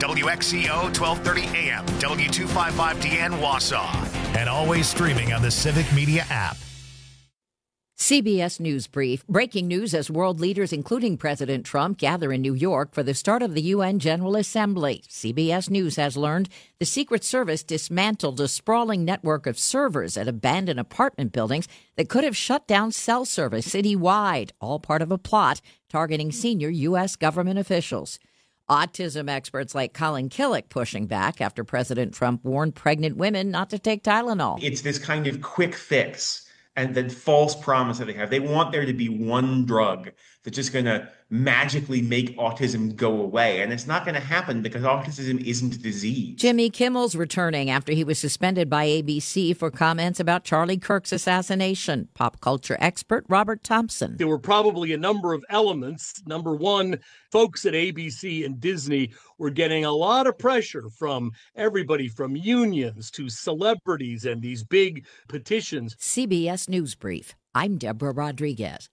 WXCO 1230 AM, W255DN Wausau. And always streaming on the Civic Media app. CBS News Brief. Breaking news as world leaders, including President Trump, gather in New York for the start of the UN General Assembly. CBS News has learned the Secret Service dismantled a sprawling network of servers at abandoned apartment buildings that could have shut down cell service citywide, all part of a plot targeting senior U.S. government officials. Autism experts like Colin Killick pushing back after President Trump warned pregnant women not to take Tylenol. It's this kind of quick fix and the false promise that they have. They want there to be one drug that's just going to magically make autism go away. And it's not going to happen because autism isn't a disease. Jimmy Kimmel's returning after he was suspended by ABC for comments about Charlie Kirk's assassination. Pop culture expert Robert Thompson. There were probably a number of elements. Number one, folks at ABC and Disney were getting a lot of pressure from everybody, from unions to celebrities and these big petitions. CBS News Brief. I'm Deborah Rodriguez.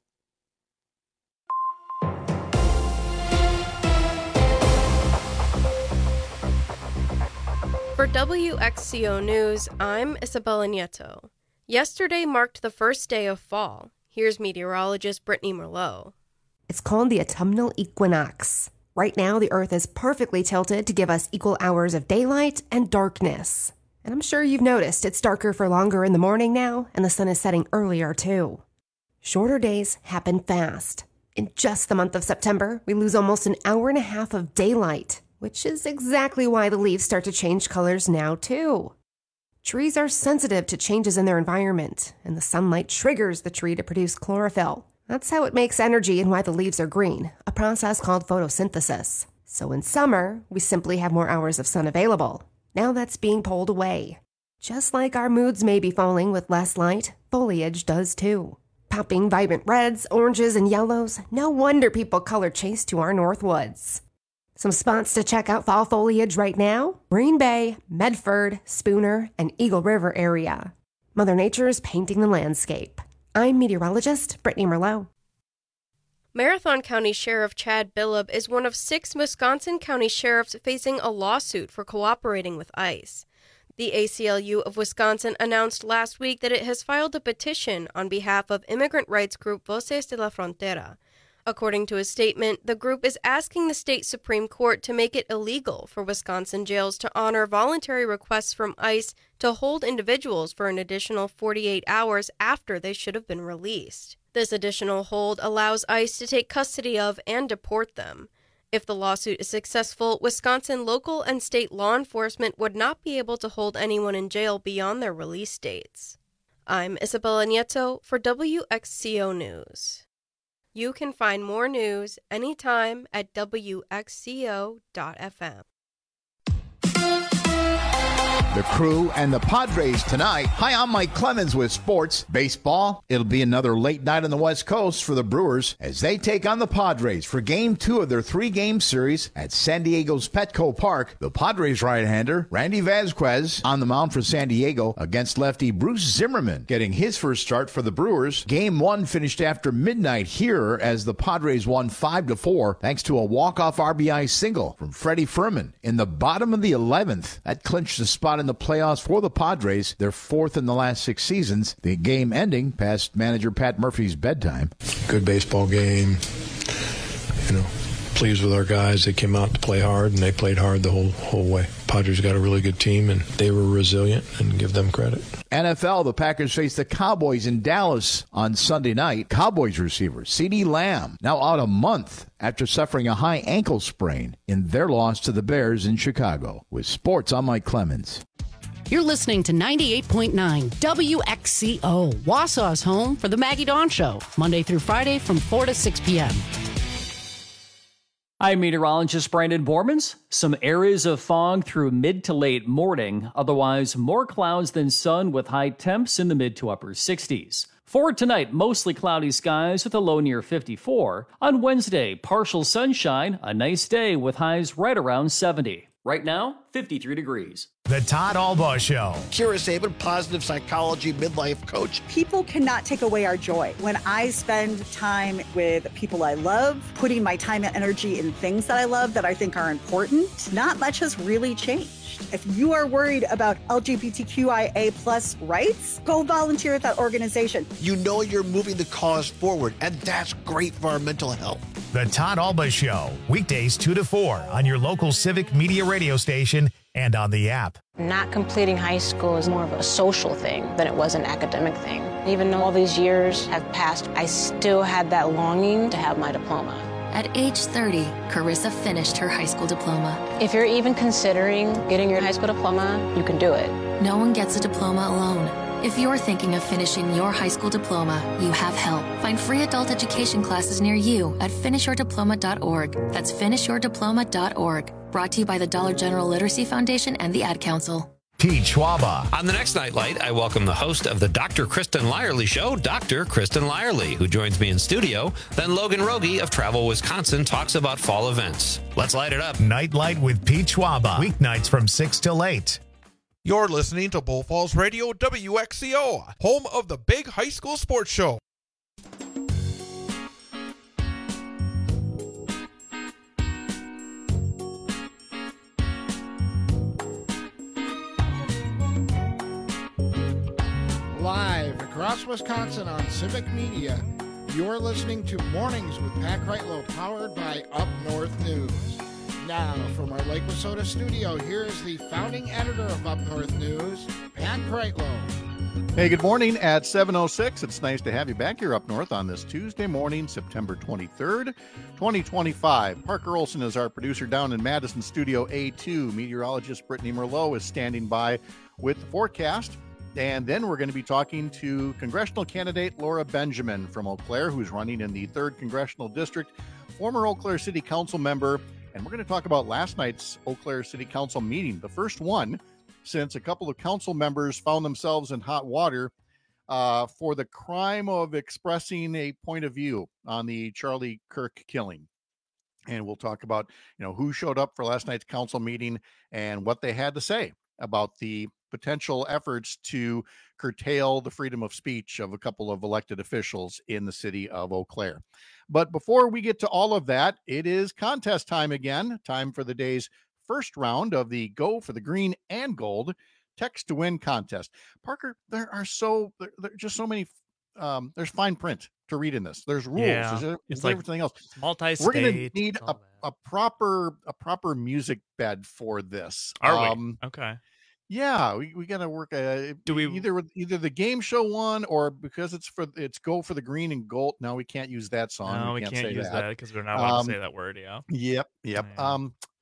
For WXCO News, I'm Isabella Nieto. Yesterday marked the first day of fall. Here's meteorologist Brittany Merlot. It's called the autumnal equinox. Right now, the Earth is perfectly tilted to give us equal hours of daylight and darkness. And I'm sure you've noticed it's darker for longer in the morning now, and the sun is setting earlier too. Shorter days happen fast. In just the month of September, we lose almost an hour and a half of daylight, which is exactly why the leaves start to change colors now, too. Trees are sensitive to changes in their environment, and the sunlight triggers the tree to produce chlorophyll. That's how it makes energy and why the leaves are green, a process called photosynthesis. So in summer, we simply have more hours of sun available. Now that's being pulled away. Just like our moods may be falling with less light, foliage does too. Popping vibrant reds, oranges, and yellows, no wonder people color chase to our north woods. Some spots to check out fall foliage right now: Green Bay, Medford, Spooner, and Eagle River area. Mother Nature's painting the landscape. I'm meteorologist Brittany Merlot. Marathon County Sheriff Chad Billup is one of 6 Wisconsin county sheriffs facing a lawsuit for cooperating with ICE. The ACLU of Wisconsin announced last week that it has filed a petition on behalf of immigrant rights group Voces de la Frontera. According to a statement, the group is asking the state Supreme Court to make it illegal for Wisconsin jails to honor voluntary requests from ICE to hold individuals for an additional 48 hours after they should have been released. This additional hold allows ICE to take custody of and deport them. If the lawsuit is successful, Wisconsin local and state law enforcement would not be able to hold anyone in jail beyond their release dates. I'm Isabella Nieto for WXCO News. You can find more news anytime at WXCO.FM. The Crew and the Padres tonight. Hi, I'm Mike Clemens with sports. Baseball, it'll be another late night on the West Coast for the Brewers as they take on the Padres for Game 2 of their 3-game series at San Diego's Petco Park. The Padres right-hander, Randy Vasquez, on the mound for San Diego against lefty Bruce Zimmerman, getting his first start for the Brewers. Game 1 finished after midnight here as the Padres won 5-4 thanks to a walk-off RBI single from Freddie Furman in the bottom of the 11th. That clinched the spot in the playoffs for the Padres, their 4th in the last 6 seasons. The game ending past manager Pat Murphy's bedtime. Good baseball game. Pleased with our guys. They came out to play hard, and they played hard the whole way. Padres got a really good team, and they were resilient, and give them credit. NFL, the Packers face the Cowboys in Dallas on Sunday night. Cowboys receiver CeeDee Lamb now out a month after suffering a high ankle sprain in their loss to the Bears in Chicago. With sports, I'm Mike Clemens. You're listening to 98.9 WXCO, Wausau's home for the Maggie Dawn Show, Monday through Friday from 4 to 6 p.m. I'm meteorologist Brandon Bormans. Some areas of fog through mid to late morning. Otherwise, more clouds than sun with high temps in the mid to upper 60s. For tonight, mostly cloudy skies with a low near 54. On Wednesday, partial sunshine, a nice day with highs right around 70. Right now, 53 degrees. The Todd Albaugh Show. Kira Sabin, positive psychology midlife coach. People cannot take away our joy. When I spend time with people I love, putting my time and energy in things that I love that I think are important, not much has really changed. If you are worried about LGBTQIA plus rights, go volunteer at that organization. You know you're moving the cause forward, and that's great for our mental health. The Todd Albaugh Show, weekdays 2 to 4 on your local Civic Media radio station and on the app. Not completing high school is more of a social thing than it was an academic thing. Even though all these years have passed, I still had that longing to have my diploma. At age 30, Carissa finished her high school diploma. If you're even considering getting your high school diploma, you can do it. No one gets a diploma alone. If you're thinking of finishing your high school diploma, you have help. Find free adult education classes near you at finishyourdiploma.org. That's finishyourdiploma.org. Brought to you by the Dollar General Literacy Foundation and the Ad Council. Pete Schwaba. On the next Nightlight, I welcome the host of the Dr. Kristen Lyerly Show, Dr. Kristen Lyerly, who joins me in studio. Then Logan Rogie of Travel Wisconsin talks about fall events. Let's light it up. Nightlight with Pete Schwaba. Weeknights from 6 till 8. You're listening to Bull Falls Radio WXCO, home of the big high school sports show. Live across Wisconsin on Civic Media, you're listening to Mornings with Pat Kreitlow, powered by Up North News. Now, from our Lake Wissota studio, here is the founding editor of Up North News, Pat Kreitlow. Hey, good morning at 7:06. It's nice to have you back here up north on this Tuesday morning, September 23rd, 2025. Parker Olson is our producer down in Madison Studio A2. Meteorologist Brittany Merlot is standing by with the forecast. And then we're going to be talking to congressional candidate Laura Benjamin from Eau Claire, who's running in the 3rd Congressional District, former Eau Claire City Council member. And we're going to talk about last night's Eau Claire City Council meeting, the first one since a couple of council members found themselves in hot water for the crime of expressing a point of view on the Charlie Kirk killing. And we'll talk about, who showed up for last night's council meeting and what they had to say about the potential efforts to curtail the freedom of speech of a couple of elected officials in the city of Eau Claire. But before we get to all of that, it is contest time again. Time for the day's first round of the Go for the Green and Gold Text to Win contest. Parker, there are just so many, there's fine print to read in this. There's rules. Yeah, there's like everything else. Multi-state. We're going to need a proper music bed for this. Are we? Okay. Yeah, we got to work. Do we either the game show one, or because it's Go for the Green and Gold? No, we can't use that song. No, we can't use that because we're not allowed to say that word. Yeah. Yep. Yeah.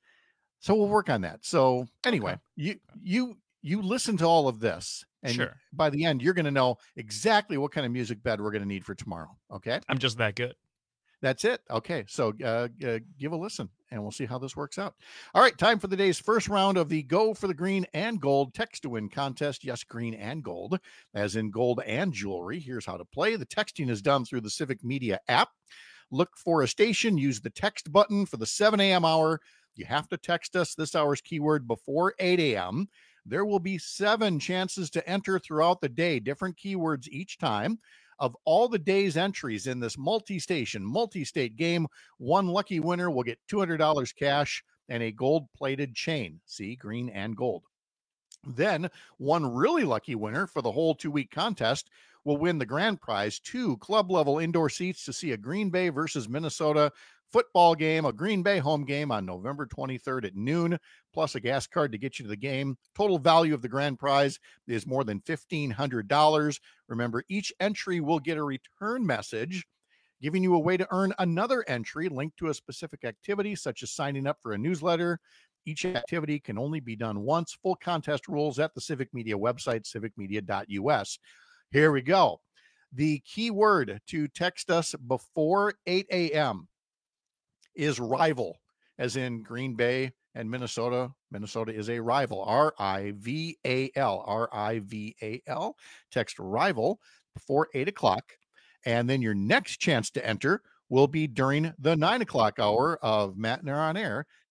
So we'll work on that. So anyway, you listen to all of this, and sure, by the end, you're going to know exactly what kind of music bed we're going to need for tomorrow. Okay. I'm just that good. That's it. Okay. So give a listen and we'll see how this works out. All right. Time for the day's first round of the Go for the Green and Gold Text to Win contest. Yes, green and gold, as in gold and jewelry. Here's how to play. The texting is done through the Civic Media app. Look for a station. Use the text button for the 7 a.m. hour. You have to text us this hour's keyword before 8 a.m. There will be 7 chances to enter throughout the day, different keywords each time. Of all the day's entries in this multi-station, multi-state game, one lucky winner will get $200 cash and a gold-plated chain. See, green and gold. Then one really lucky winner for the whole 2-week contest will win the grand prize, 2 club-level indoor seats to see a Green Bay versus Minnesota football game, a Green Bay home game on November 23rd at noon, plus a gas card to get you to the game. Total value of the grand prize is more than $1,500. Remember, each entry will get a return message giving you a way to earn another entry linked to a specific activity, such as signing up for a newsletter. Each activity can only be done once. Full contest rules at the Civic Media website, civicmedia.us. Here we go. The keyword to text us before 8 a.m. is rival, as in Green Bay and Minnesota. Minnesota is a rival, R-I-V-A-L, R-I-V-A-L. Text rival before 8 o'clock. And then your next chance to enter will be during the 9 o'clock hour of Matt and On Air.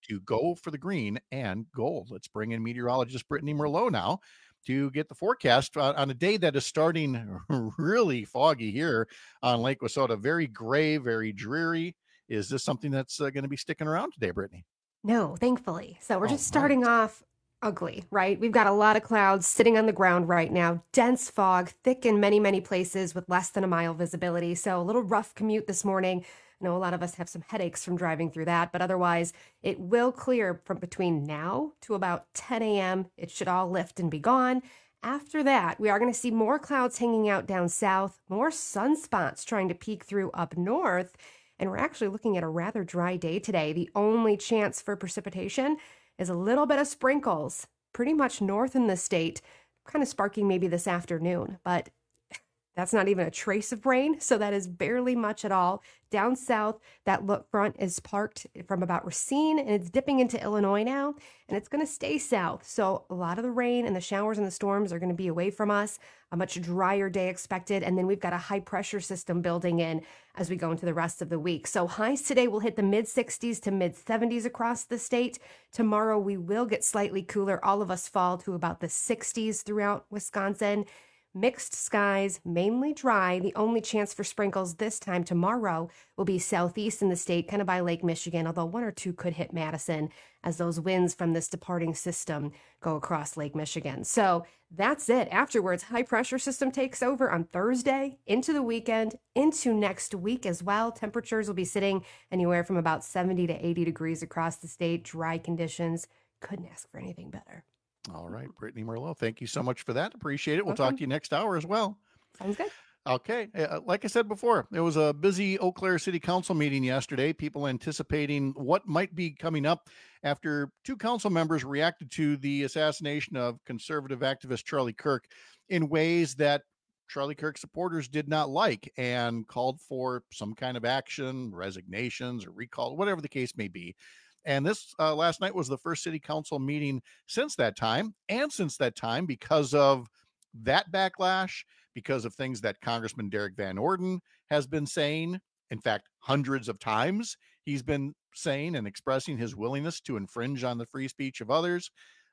to Go for the Green and Gold. Let's bring in meteorologist Brittany Merlot now to get the forecast on a day that is starting really foggy here on Lake Wissota. Very gray, very dreary. Is this something that's going to be sticking around today, Brittany? No, thankfully. So we're just starting off ugly, right? We've got a lot of clouds sitting on the ground right now, dense fog, thick in many, many places with less than a mile visibility. So a little rough commute this morning. I know a lot of us have some headaches from driving through that, but otherwise it will clear from between now to about 10 a.m. It should all lift and be gone. After that, we are going to see more clouds hanging out down south, more sunspots trying to peek through up north. And we're actually looking at a rather dry day today. The only chance for precipitation is a little bit of sprinkles, pretty much north in the state, kind of sparking maybe this afternoon, but that's not even a trace of rain, so that is barely much at all. Down south, that look front is parked from about Racine, and it's dipping into Illinois now, and it's going to stay south. So a lot of the rain and the showers and the storms are going to be away from us. A much drier day expected, and then we've got a high pressure system building in as we go into the rest of the week. So highs today will hit the mid-60s to mid-70s across the state. Tomorrow we will get slightly cooler. All of us fall to about the 60s throughout Wisconsin. Mixed skies, mainly dry. The only chance for sprinkles this time tomorrow will be southeast in the state, kind of by Lake Michigan, although one or two could hit Madison as those winds from this departing system go across Lake Michigan. So that's it. Afterwards, high pressure system takes over on Thursday, into the weekend, into next week as well. Temperatures will be sitting anywhere from about 70 to 80 degrees across the state. Dry conditions. Couldn't ask for anything better. All right, Brittany Merlot, thank you so much for that. Appreciate it. We'll talk to you next hour as well. Sounds good. Okay. Like I said before, it was a busy Eau Claire City Council meeting yesterday. People anticipating what might be coming up after two council members reacted to the assassination of conservative activist Charlie Kirk in ways that Charlie Kirk supporters did not like and called for some kind of action, resignations or recall, whatever the case may be. And this last night was the first city council meeting since that time. And since that time, because of that backlash, because of things that Congressman Derek Van Orden has been saying, in fact, hundreds of times, he's been saying and expressing his willingness to infringe on the free speech of others.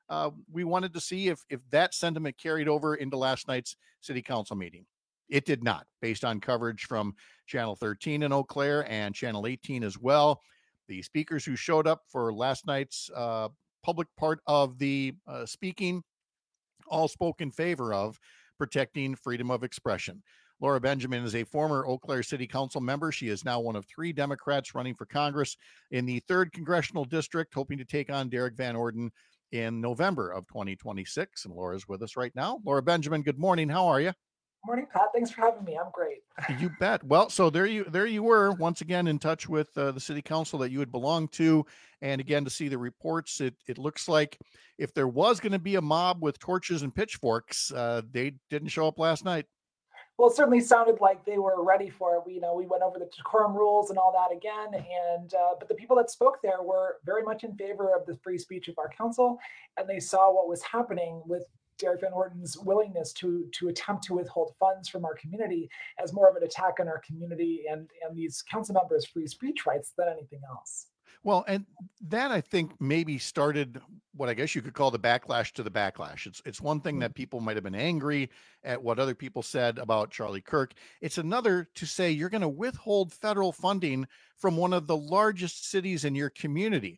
We wanted to see if that sentiment carried over into last night's city council meeting. It did not, based on coverage from Channel 13 in Eau Claire and Channel 18 as well. The speakers who showed up for last night's public part of the speaking all spoke in favor of protecting freedom of expression. Laura Benjamin is a former Eau Claire City Council member. She is now one of three Democrats running for Congress in the 3rd Congressional District, hoping to take on Derek Van Orden in November of 2026. And Laura's with us right now. Laura Benjamin, good morning. How are you? Morning, Pat. Thanks for having me. I'm great. You bet. Well, so there you were once again in touch with the city council that you had belonged to. And again, to see the reports, it looks like if there was going to be a mob with torches and pitchforks, they didn't show up last night. Well, it certainly sounded like they were ready for it. We went over the decorum rules and all that again. And but the people that spoke there were very much in favor of the free speech of our council. And they saw what was happening with Derek Van Orden's willingness to attempt to withhold funds from our community as more of an attack on our community and these council members' free speech rights than anything else. Well, and that I think maybe started what I guess you could call the backlash to the backlash. It's one thing that people might have been angry at what other people said about Charlie Kirk. It's another to say you're going to withhold federal funding from one of the largest cities in your community.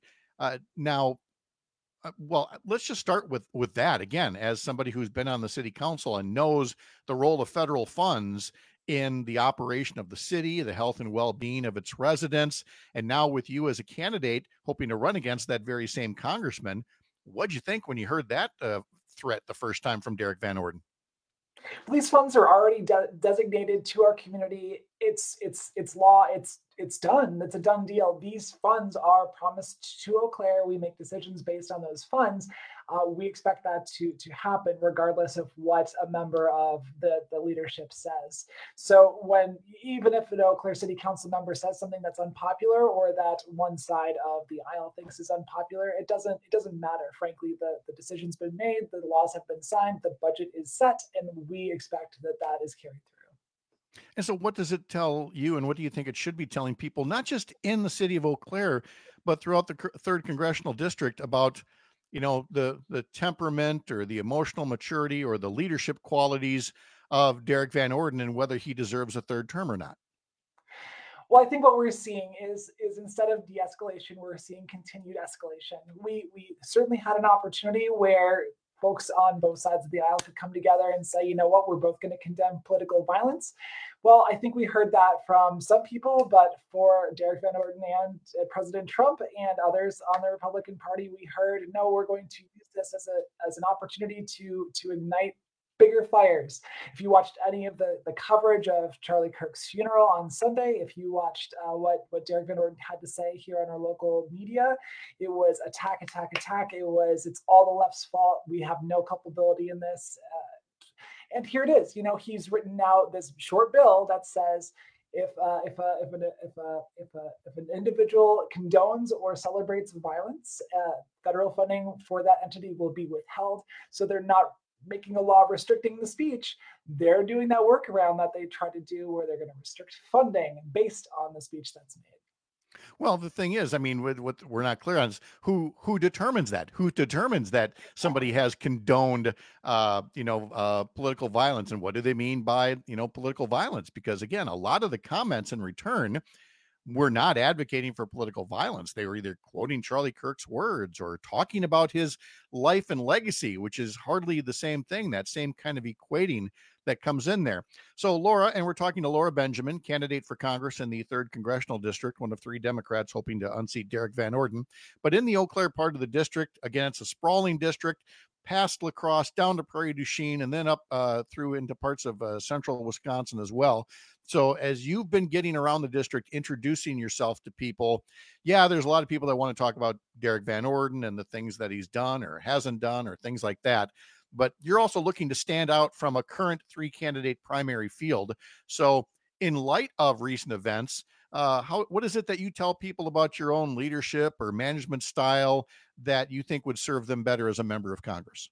Well, let's just start with that again, as somebody who's been on the city council and knows the role of federal funds in the operation of the city, the health and well-being of its residents. And now with you as a candidate hoping to run against that very same congressman, what'd you think when you heard that threat the first time from Derek Van Orden? These funds are already designated to our community. It's law. It's done. It's a done deal. These funds are promised to Eau Claire. We make decisions based on those funds. We expect that to happen regardless of what a member of the leadership says. So even if an Eau Claire City Council member says something that's unpopular or that one side of the aisle thinks is unpopular, it doesn't matter. Frankly, the decision's been made, the laws have been signed, the budget is set, and we expect that is carried through. And so what does it tell you, and what do you think it should be telling people, not just in the city of Eau Claire, but throughout the third congressional district about, the temperament or the emotional maturity or the leadership qualities of Derek Van Orden and whether he deserves a third term or not? Well, I think what we're seeing is instead of de-escalation, we're seeing continued escalation. We certainly had an opportunity where folks on both sides of the aisle could come together and say, you know what, we're both going to condemn political violence. Well, I think we heard that from some people, but for Derek Van Orden and President Trump and others on the Republican Party, we heard, no, we're going to use this as an opportunity to ignite bigger fires. If you watched any of the coverage of Charlie Kirk's funeral on Sunday, if you watched what Derek Van Orden had to say here on our local media, it was attack, attack, attack. It's all the left's fault. We have no culpability in this. And here it is. He's written out this short bill that says if an individual condones or celebrates violence, federal funding for that entity will be withheld. So they're not making a law restricting the speech. They're doing that workaround that they try to do where they're going to restrict funding based on the speech that's made. Well, the thing is, what we're not clear on is who determines that? Who determines that somebody has condoned, political violence, and what do they mean by, political violence? Because again, a lot of the comments in return were not advocating for political violence. They were either quoting Charlie Kirk's words or talking about his life and legacy, which is hardly the same thing, that same kind of equating that comes in there. So Laura, and we're talking to Laura Benjamin, candidate for Congress in the 3rd Congressional District, one of 3 Democrats hoping to unseat Derek Van Orden. But in the Eau Claire part of the district, again, it's a sprawling district, past La Crosse, down to Prairie du Chien, and then up through into parts of central Wisconsin as well. So as you've been getting around the district, introducing yourself to people, there's a lot of people that want to talk about Derek Van Orden and the things that he's done or hasn't done or things like that. But you're also looking to stand out from a current 3-candidate primary field. So in light of recent events, what is it that you tell people about your own leadership or management style that you think would serve them better as a member of Congress?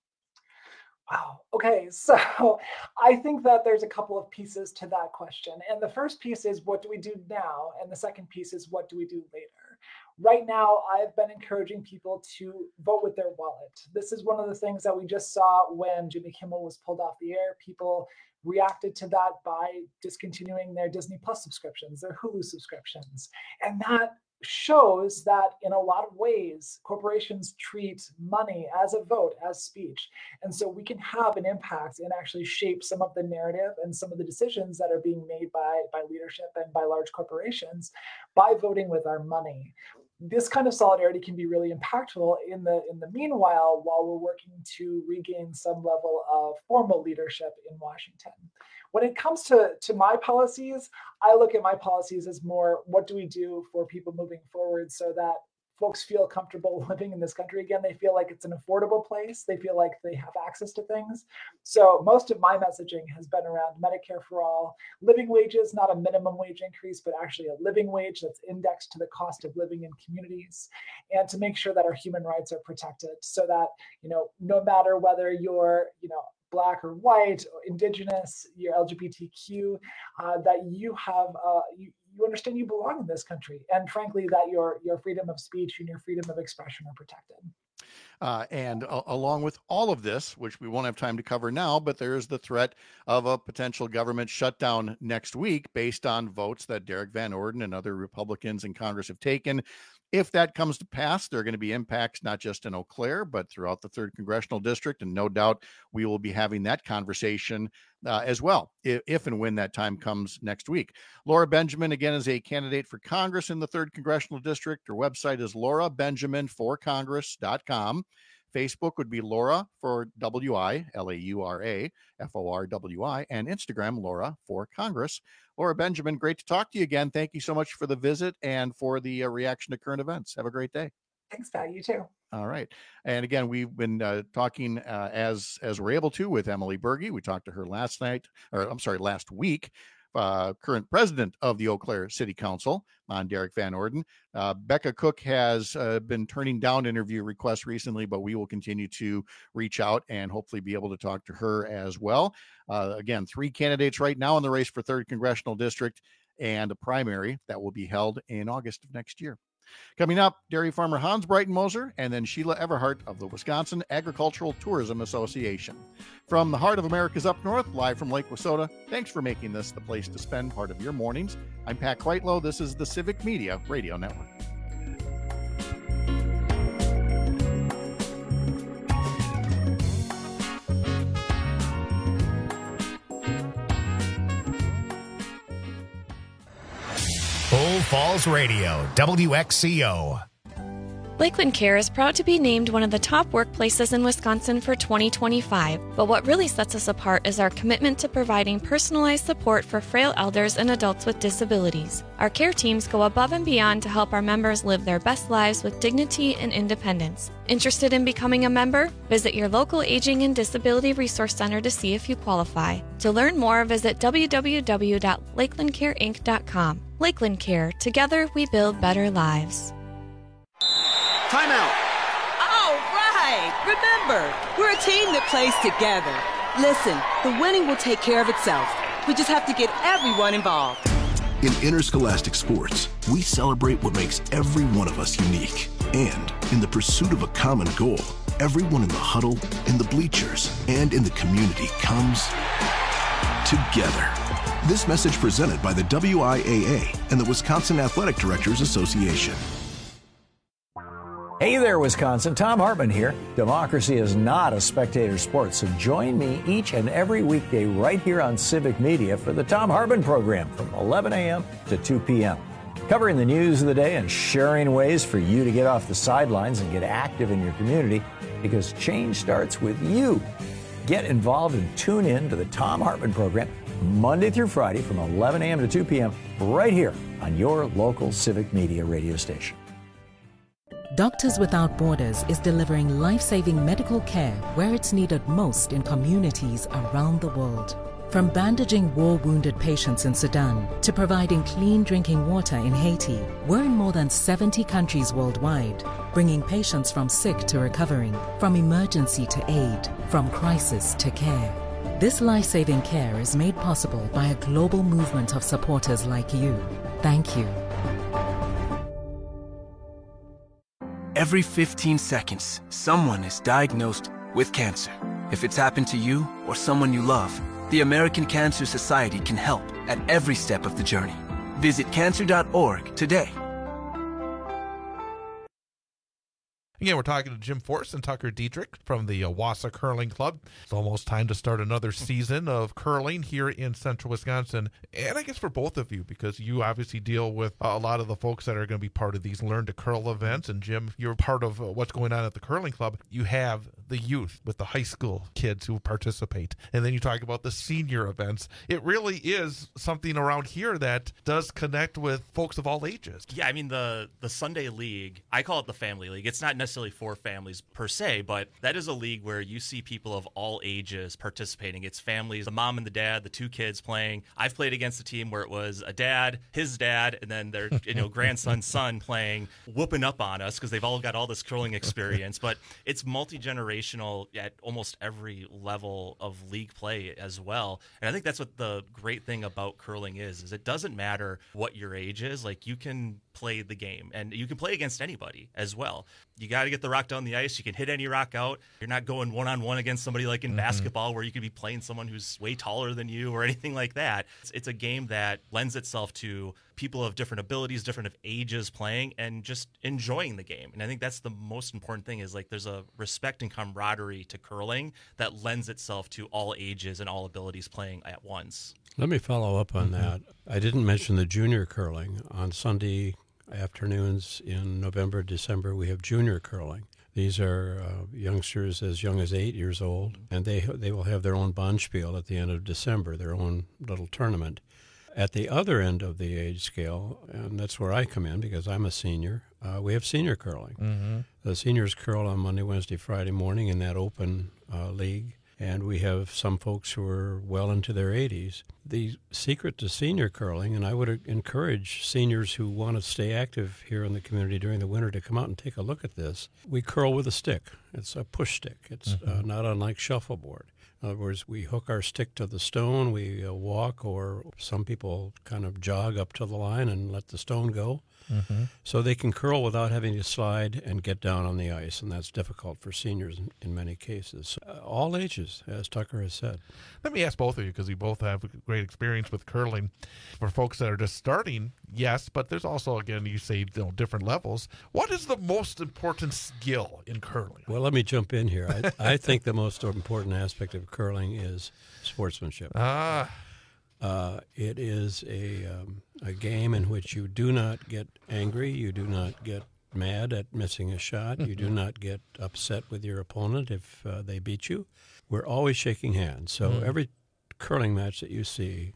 Wow. Okay. So I think that there's a couple of pieces to that question. And the first piece is, what do we do now? And the second piece is, what do we do later? Right now, I've been encouraging people to vote with their wallet. This is one of the things that we just saw when Jimmy Kimmel was pulled off the air. People reacted to that by discontinuing their Disney Plus subscriptions, their Hulu subscriptions. And that shows that in a lot of ways, corporations treat money as a vote, as speech. And so we can have an impact and actually shape some of the narrative and some of the decisions that are being made by leadership and by large corporations by voting with our money. This kind of solidarity can be really impactful in the meanwhile, while we're working to regain some level of formal leadership in Washington. When it comes to my policies, I look at my policies as more, what do we do for people moving forward so that folks feel comfortable living in this country again? They feel like it's an affordable place. They feel like they have access to things. So most of my messaging has been around Medicare for all, living wages, not a minimum wage increase, but actually a living wage that's indexed to the cost of living in communities, and to make sure that our human rights are protected so that, no matter whether you're, Black or white, or Indigenous, you're LGBTQ, that you have, you understand you belong in this country, and frankly, that your freedom of speech and your freedom of expression are protected. And along with all of this, which we won't have time to cover now, but there is the threat of a potential government shutdown next week based on votes that Derek Van Orden and other Republicans in Congress have taken. If that comes to pass, there are going to be impacts not just in Eau Claire, but throughout the 3rd Congressional District. And no doubt we will be having that conversation as well, if and when that time comes next week. Laura Benjamin, again, is a candidate for Congress in the 3rd Congressional District. Her website is laurabenjaminforcongress.com. Facebook would be Laura for WI, LAURA, FORWI, and Instagram, Laura for Congress. Laura Benjamin, great to talk to you again. Thank you so much for the visit and for the reaction to current events. Have a great day. Thanks, Pat. You too. All right. And again, we've been talking as we're able to with Emily Berge. We talked to her last week. Current president of the Eau Claire City Council on Derek Van Orden. Becca Cook has been turning down interview requests recently, but we will continue to reach out and hopefully be able to talk to her as well. Again, 3 candidates right now in the race for 3rd Congressional District and a primary that will be held in August of next year. Coming up, dairy farmer Hans Breitenmoser and then Sheila Everhart of the Wisconsin Agricultural Tourism Association. From the heart of America's up north, live from Lake Wissota, thanks for making this the place to spend part of your mornings. I'm Pat Kreitlow. This is the Civic Media Radio Network. Bull Falls Radio, WXCO. Lakeland Care is proud to be named one of the top workplaces in Wisconsin for 2025, but what really sets us apart is our commitment to providing personalized support for frail elders and adults with disabilities. Our care teams go above and beyond to help our members live their best lives with dignity and independence. Interested in becoming a member? Visit your local Aging and Disability Resource Center to see if you qualify. To learn more, visit www.lakelandcareinc.com. Lakeland Care. Together, we build better lives. Timeout. All right. Remember, we're a team that plays together. Listen, the winning will take care of itself. We just have to get everyone involved. In interscholastic sports, we celebrate what makes every one of us unique. And in the pursuit of a common goal, everyone in the huddle, in the bleachers, and in the community comes together. This message presented by the WIAA and the Wisconsin Athletic Directors Association. Hey there, Wisconsin. Tom Hartman here. Democracy is not a spectator sport, so join me each and every weekday right here on Civic Media for the Tom Hartman program from 11 a.m. to 2 p.m. Covering the news of the day and sharing ways for you to get off the sidelines and get active in your community, because change starts with you. Get involved and tune in to the Tom Hartman program Monday through Friday from 11 a.m. to 2 p.m. right here on your local Civic Media radio station. Doctors Without Borders is delivering life-saving medical care where it's needed most in communities around the world. From bandaging war-wounded patients in Sudan to providing clean drinking water in Haiti, we're in more than 70 countries worldwide, bringing patients from sick to recovering, from emergency to aid, from crisis to care. This life-saving care is made possible by a global movement of supporters like you. Thank you. Every 15 seconds, someone is diagnosed with cancer. If it's happened to you or someone you love, the American Cancer Society can help at every step of the journey. Visit cancer.org today. Again, we're talking to Jim Forst and Tucker Dietrich from the Wausau Curling Club. It's almost time to start another season of curling here in central Wisconsin. And I guess for both of you, because you obviously deal with a lot of the folks that are going to be part of these Learn to Curl events. And Jim, you're part of what's going on at the Curling Club. You have the youth with the high school kids who participate. And then you talk about the senior events. It really is something around here that does connect with folks of all ages. Yeah, I mean, the Sunday League, I call it the Family League. It's not necessarily for families per se, but that is a league where you see people of all ages participating. It's families, the mom and the dad, the two kids playing. I've played against a team where it was a dad, his dad, and then their grandson's son playing, whooping up on us because they've all got all this curling experience. But it's multi-generational at almost every level of league play as well. And I think that's what the great thing about curling is it doesn't matter what your age is. Like, you can play the game and you can play against anybody as well. You got to get the rock down the ice. You can hit any rock out. You're not going one-on-one against somebody like in basketball where you could be playing someone who's way taller than you or anything like that. It's a game that lends itself to people of different abilities, different ages playing and just enjoying the game. And I think that's the most important thing is like there's a respect and camaraderie to curling that lends itself to all ages and all abilities playing at once. Let me follow up on that. I didn't mention the junior curling. On Sunday afternoons in November, December, we have junior curling. These are youngsters as young as 8 years old, and they will have their own Bonspiel at the end of December, their own little tournament. At the other end of the age scale, and that's where I come in because I'm a senior, we have senior curling. The seniors curl on Monday, Wednesday, Friday morning in that open league. And we have some folks who are well into their 80s. The secret to senior curling, and I would encourage seniors who want to stay active here in the community during the winter to come out and take a look at this. We curl with a stick. It's a push stick. It's not unlike shuffleboard. In other words, we hook our stick to the stone, we walk, or some people kind of jog up to the line and let the stone go. So they can curl without having to slide and get down on the ice, and that's difficult for seniors in many cases. All ages, as Tucker has said. Let me ask both of you, because you both have great experience with curling. For folks that are just starting, yes, but there's also, again, you say different levels. What is the most important skill in curling? Well, let me jump in here. I think the most important aspect of curling is sportsmanship. It is a game in which you do not get angry, you do not get mad at missing a shot, you do not get upset with your opponent if they beat you. We're always shaking hands. So every curling match that you see,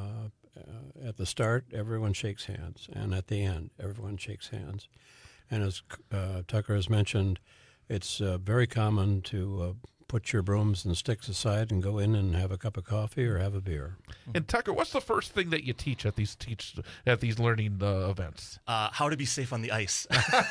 at the start, everyone shakes hands, and at the end, everyone shakes hands. And as Tucker has mentioned, it's very common to put your brooms and sticks aside and go in and have a cup of coffee or have a beer. And Tucker, what's the first thing that you teach at these learning events? How to be safe on the ice.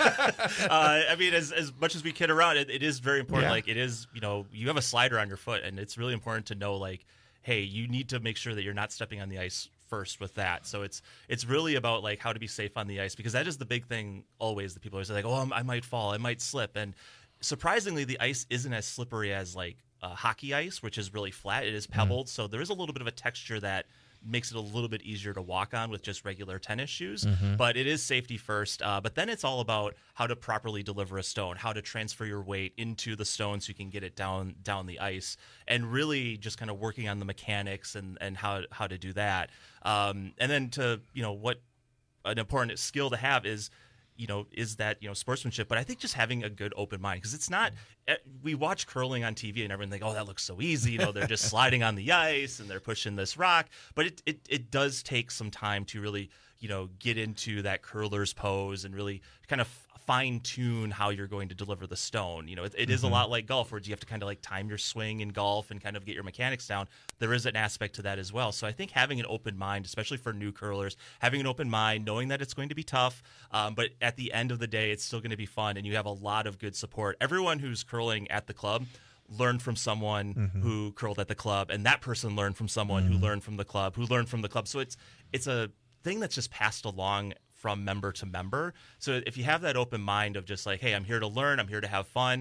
I mean, as much as we kid around, it is very important. Yeah. Like, it is, you have a slider on your foot, and it's really important to know, like, hey, you need to make sure that you're not stepping on the ice first with that. So it's really about, like, how to be safe on the ice, because that is the big thing always that people always say, like, oh, I might fall, I might slip. And surprisingly, the ice isn't as slippery as, like, hockey ice, which is really flat. It is pebbled, so there is a little bit of a texture that makes it a little bit easier to walk on with just regular tennis shoes. But it is safety first. But then it's all about how to properly deliver a stone, how to transfer your weight into the stone so you can get it down the ice, and really just kind of working on the mechanics and how to do that. And then what an important skill to have is that sportsmanship. But I think just having a good open mind, because it's not, we watch curling on TV and everyone think, oh, that looks so easy. They're just sliding on the ice and they're pushing this rock. But it does take some time to really, get into that curler's pose and really kind of fine tune how you're going to deliver the stone. It is a lot like golf, where you have to kind of like time your swing in golf and kind of get your mechanics down. There is an aspect to that as well. So I think having an open mind, especially for new curlers, having an open mind, knowing that it's going to be tough, but at the end of the day, it's still going to be fun, and you have a lot of good support. Everyone who's curling at the club learned from someone who curled at the club, and that person learned from someone who learned from the club, who learned from the club. So it's a thing that's just passed along from member to member. So if you have that open mind of just like, hey, I'm here to learn, I'm here to have fun,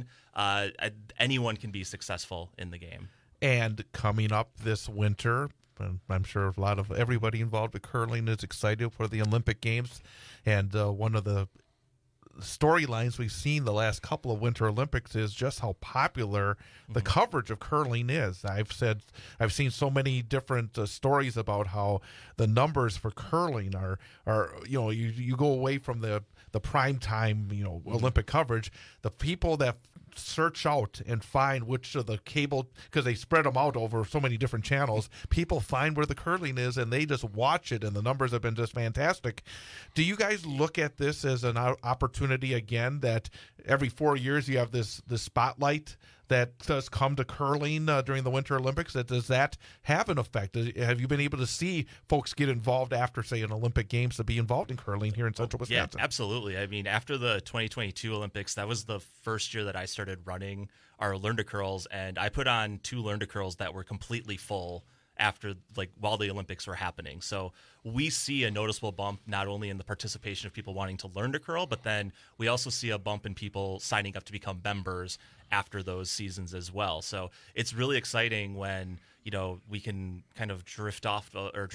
anyone can be successful in the game. And coming up this winter, I'm sure everybody involved with curling is excited for the Olympic Games. And one of the storylines we've seen the last couple of Winter Olympics is just how popular the coverage of curling is. I've seen so many different stories about how the numbers for curling are you go away from the prime time Olympic coverage, the people that search out and find which of the cable, because they spread them out over so many different channels, people find where the curling is and they just watch it, and the numbers have been just fantastic. Do you guys look at this as an opportunity again, that every 4 years you have this spotlight that does come to curling during the Winter Olympics? Does that have an effect? Have you been able to see folks get involved after, say, an Olympic Games to be involved in curling here in Central Wisconsin? Yeah, absolutely. I mean, after the 2022 Olympics, that was the first year that I started running our Learn to Curls, and I put on 2 Learn to Curls that were completely full while the Olympics were happening. So we see a noticeable bump not only in the participation of people wanting to learn to curl, but then we also see a bump in people signing up to become members after those seasons as well. So it's really exciting when we can kind of draft off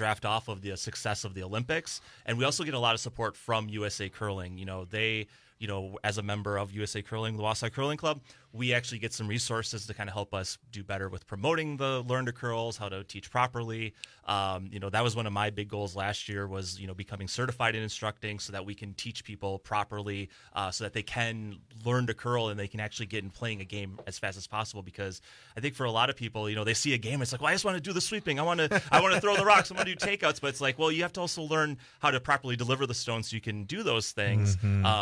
of the success of the Olympics. And we also get a lot of support from USA Curling. They as a member of USA Curling, the Wausau Curling Club, we actually get some resources to kind of help us do better with promoting the Learn to Curls, how to teach properly. That was one of my big goals last year, was becoming certified in instructing, so that we can teach people properly, so that they can learn to curl and they can actually get in playing a game as fast as possible. Because I think for a lot of people, they see a game, it's like, well, I just want to do the sweeping, I want to throw the rocks, I want to do takeouts, but it's like, well, you have to also learn how to properly deliver the stones so you can do those things.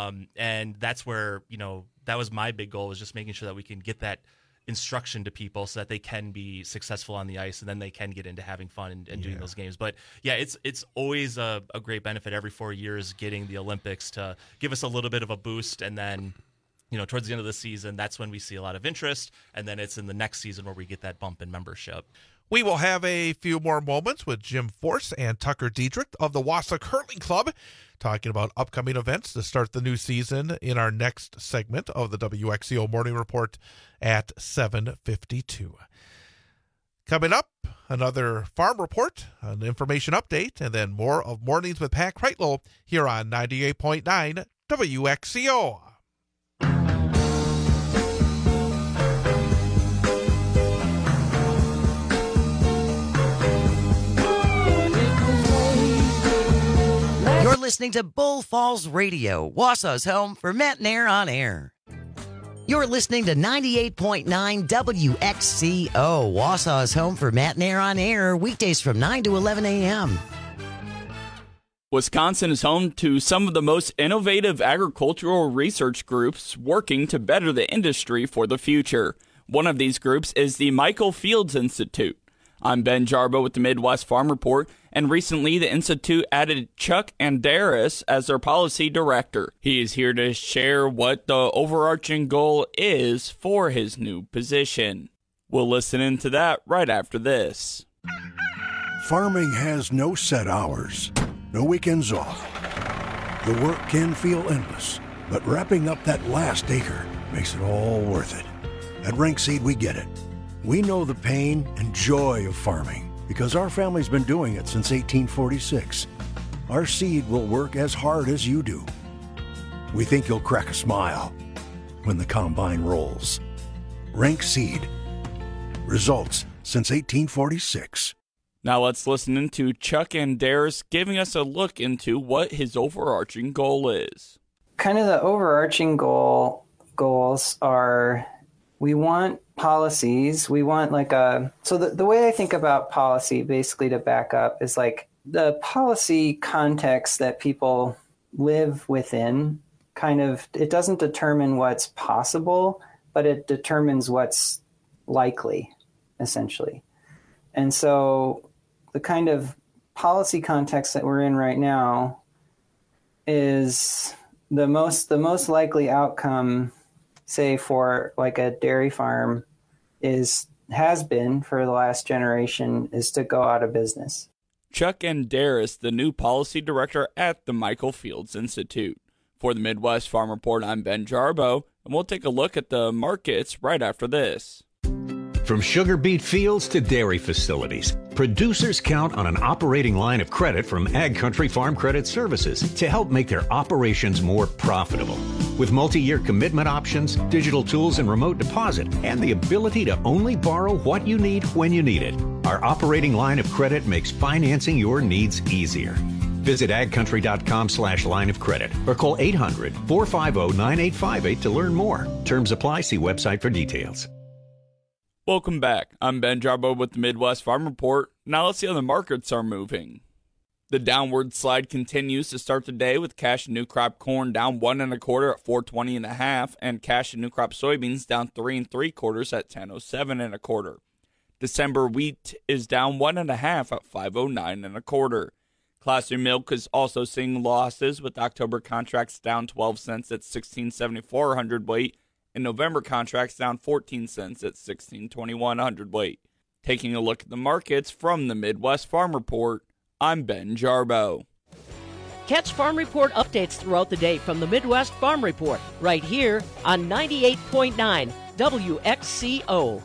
And that's where that was my big goal, was just making sure that we can get that instruction to people so that they can be successful on the ice, and then they can get into having fun and doing those games. But yeah, it's always a great benefit every 4 years getting the Olympics to give us a little bit of a boost. And then towards the end of the season, that's when we see a lot of interest, and then it's in the next season where we get that bump in membership. We will have a few more moments with Jim Force and Tucker Diedrich of the Wausau Curling Club talking about upcoming events to start the new season in our next segment of the WXCO Morning Report at 7:52. Coming up, another farm report, an information update, and then more of Mornings with Pat Kreitlow here on 98.9 WXCO. You're listening to Bull Falls Radio, Wausau's home for Matt Nair on air. You're listening to 98.9 WXCO, Wausau's home for Matt Nair on air, weekdays from 9 to 11 a.m. Wisconsin is home to some of the most innovative agricultural research groups working to better the industry for the future. One of these groups is the Michael Fields Institute. I'm Ben Jarbo with the Midwest Farm Report, and recently the Institute added Chuck Andaris as their policy director. He is here to share what the overarching goal is for his new position. We'll listen into that right after this. Farming has no set hours, no weekends off. The work can feel endless, but wrapping up that last acre makes it all worth it. At Rank Seed, we get it. We know the pain and joy of farming because our family's been doing it since 1846. Our seed will work as hard as you do. We think you'll crack a smile when the combine rolls. Rank Seed. Results since 1846. Now let's listen into Chuck Andaris giving us a look into what his overarching goal is. Kind of the overarching goals are, we want policies, we want so the way I think about policy, basically to back up, is like the policy context that people live within. Kind of, it doesn't determine what's possible, but it determines what's likely, essentially. And so the kind of policy context that we're in right now is the most likely outcome, say for like a dairy farm, has been for the last generation, is to go out of business. Chuck Andaris, the new policy director at the Michael Fields Institute. For the Midwest Farm Report, I'm Ben Jarbo, and we'll take a look at the markets right after this. From sugar beet fields to dairy facilities, producers count on an operating line of credit from Ag Country Farm Credit Services to help make their operations more profitable. With multi-year commitment options, digital tools and remote deposit, and the ability to only borrow what you need when you need it, our operating line of credit makes financing your needs easier. Visit agcountry.com/line of credit or call 800-450-9858 to learn more. Terms apply. See website for details. Welcome back. I'm Ben Jarbo with the Midwest Farm Report. Now let's see how the markets are moving. The downward slide continues to start the day with cash and new crop corn down 1 1/4 at 420.5, and cash and new crop soybeans down 3 3/4 at 1007 1/4. December wheat is down 1 1/2 at 509 1/4. Class 3 milk is also seeing losses with October contracts down 12 cents at 16.74 hundredweight. And November contracts down 14 cents at 16.21 hundredweight. Taking a look at the markets from the Midwest Farm Report, I'm Ben Jarbo. Catch Farm Report updates throughout the day from the Midwest Farm Report, right here on 98.9 WXCO.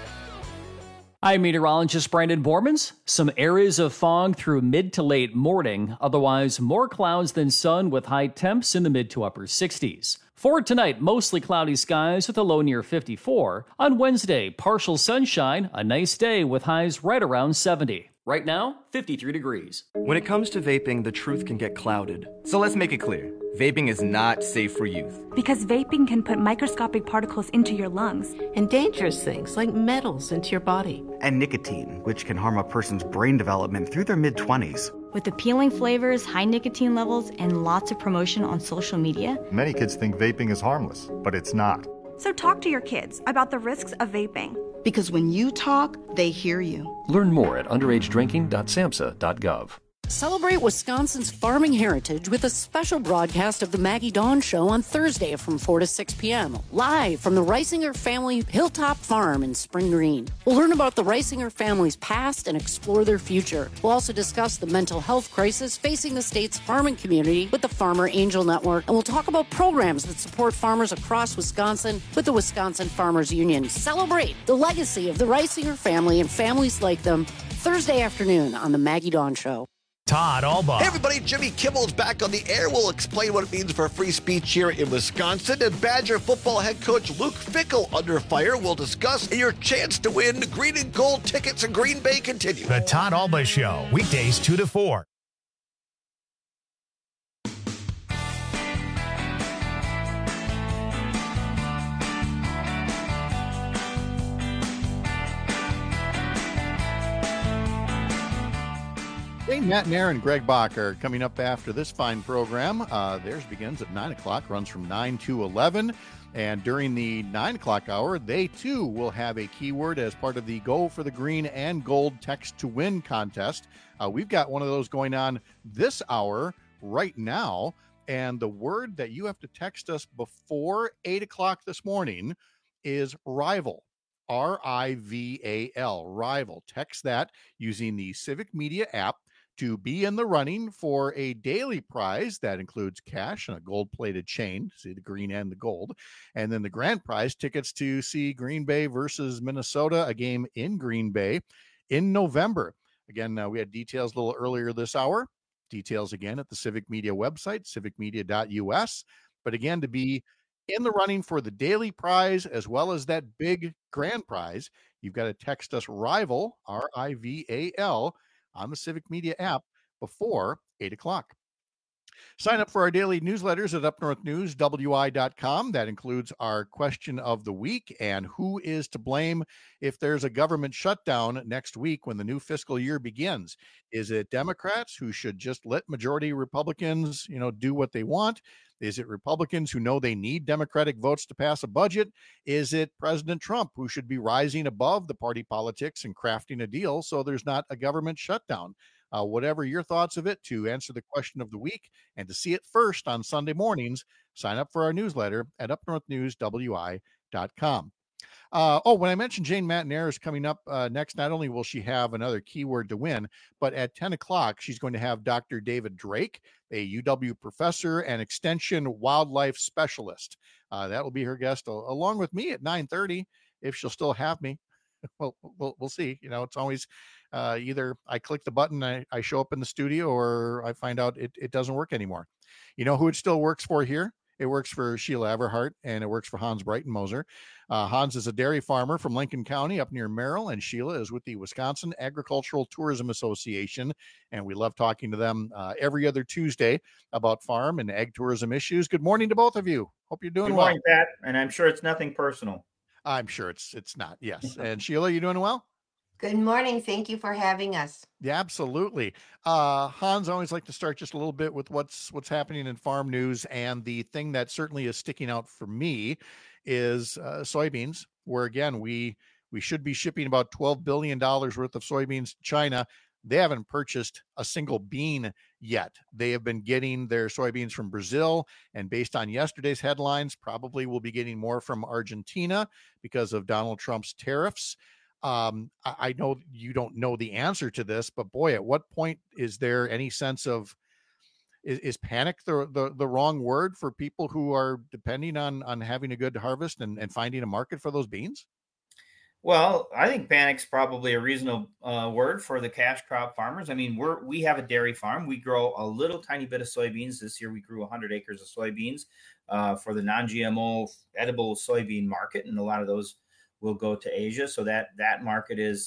I'm meteorologist Brandon Bormans. Some areas of fog through mid to late morning, otherwise more clouds than sun with high temps in the mid to upper 60s. For tonight, mostly cloudy skies with a low near 54. On Wednesday, partial sunshine, a nice day with highs right around 70. Right now, 53 degrees. When it comes to vaping, the truth can get clouded. So let's make it clear. Vaping is not safe for youth. Because vaping can put microscopic particles into your lungs. And dangerous things like metals into your body. And nicotine, which can harm a person's brain development through their mid-20s. With appealing flavors, high nicotine levels, and lots of promotion on social media, many kids think vaping is harmless, but it's not. So talk to your kids about the risks of vaping. Because when you talk, they hear you. Learn more at underagedrinking.samhsa.gov. Celebrate Wisconsin's farming heritage with a special broadcast of the Maggie Dawn Show on Thursday from 4 to 6 p.m. live from the Reisinger family Hilltop Farm in Spring Green. We'll learn about the Reisinger family's past and explore their future. We'll also discuss the mental health crisis facing the state's farming community with the Farmer Angel Network, and we'll talk about programs that support farmers across Wisconsin with the Wisconsin Farmers Union. Celebrate the legacy of the Reisinger family and families like them Thursday afternoon on the Maggie Dawn Show. Todd Albaugh. Hey everybody, Jimmy Kimmel's back on the air. We'll explain what it means for free speech here in Wisconsin. And Badger football head coach Luke Fickell under fire. We'll discuss your chance to win green and gold tickets in Green Bay continue. The Todd Albaugh Show, weekdays 2 to 4. Dane Matnair and Greg Bach are coming up after this fine program. Theirs begins at 9 o'clock, runs from 9 to 11. And during the 9 o'clock hour, they too will have a keyword as part of the Go for the Green and Gold Text to Win contest. We've got one of those going on this hour right now. And the word that you have to text us before 8 o'clock this morning is rival. RIVAL, rival. Text that using the Civic Media app to be in the running for a daily prize that includes cash and a gold-plated chain, see the green and the gold, and then the grand prize, tickets to see Green Bay versus Minnesota, a game in Green Bay in November. Again, we had details a little earlier this hour. Details again at the Civic Media website, civicmedia.us. But again, to be in the running for the daily prize as well as that big grand prize, you've got to text us rival, RIVAL, on the Civic Media app before 8 o'clock. Sign up for our daily newsletters at upnorthnews.wi.com. That includes our question of the week and who is to blame if there's a government shutdown next week when the new fiscal year begins. Is it Democrats who should just let majority Republicans, do what they want? Is it Republicans who know they need Democratic votes to pass a budget? Is it President Trump who should be rising above the party politics and crafting a deal so there's not a government shutdown? Whatever your thoughts of it, to answer the question of the week and to see it first on Sunday mornings, sign up for our newsletter at upnorthnews.wi.com. When I mentioned Jane Matnair is coming up next, not only will she have another keyword to win, but at 10 o'clock, she's going to have Dr. David Drake, a UW professor and extension wildlife specialist. That will be her guest along with me at 9:30, if she'll still have me. Well, we'll see. It's always either I click the button, I show up in the studio, or I find out it doesn't work anymore. You know who it still works for here? It works for Sheila Everhart, and it works for Hans Breitenmoser. Hans is a dairy farmer from Lincoln County up near Merrill, and Sheila is with the Wisconsin Agricultural Tourism Association, and we love talking to them every other Tuesday about farm and ag tourism issues. Good morning to both of you. Hope you're doing well. Good morning, Pat, and I'm sure it's nothing personal. I'm sure it's not, yes. And Sheila, you doing well? Good morning. Thank you for having us. Yeah, absolutely. Hans, I always like to start just a little bit with what's happening in farm news. And the thing that certainly is sticking out for me is soybeans, where, again, we should be shipping about $12 billion worth of soybeans to China. They haven't purchased a single bean yet. They have been getting their soybeans from Brazil, and based on yesterday's headlines, probably will be getting more from Argentina because of Donald Trump's tariffs. I know you don't know the answer to this, but boy, at what point is there any sense of, is panic the wrong word for people who are depending on having a good harvest and finding a market for those beans? Well, I think panic's probably a reasonable word for the cash crop farmers. I mean, we have a dairy farm. We grow a little tiny bit of soybeans. This year we grew 100 acres of soybeans for the non-GMO edible soybean market, and a lot of those will go to Asia. So that market is,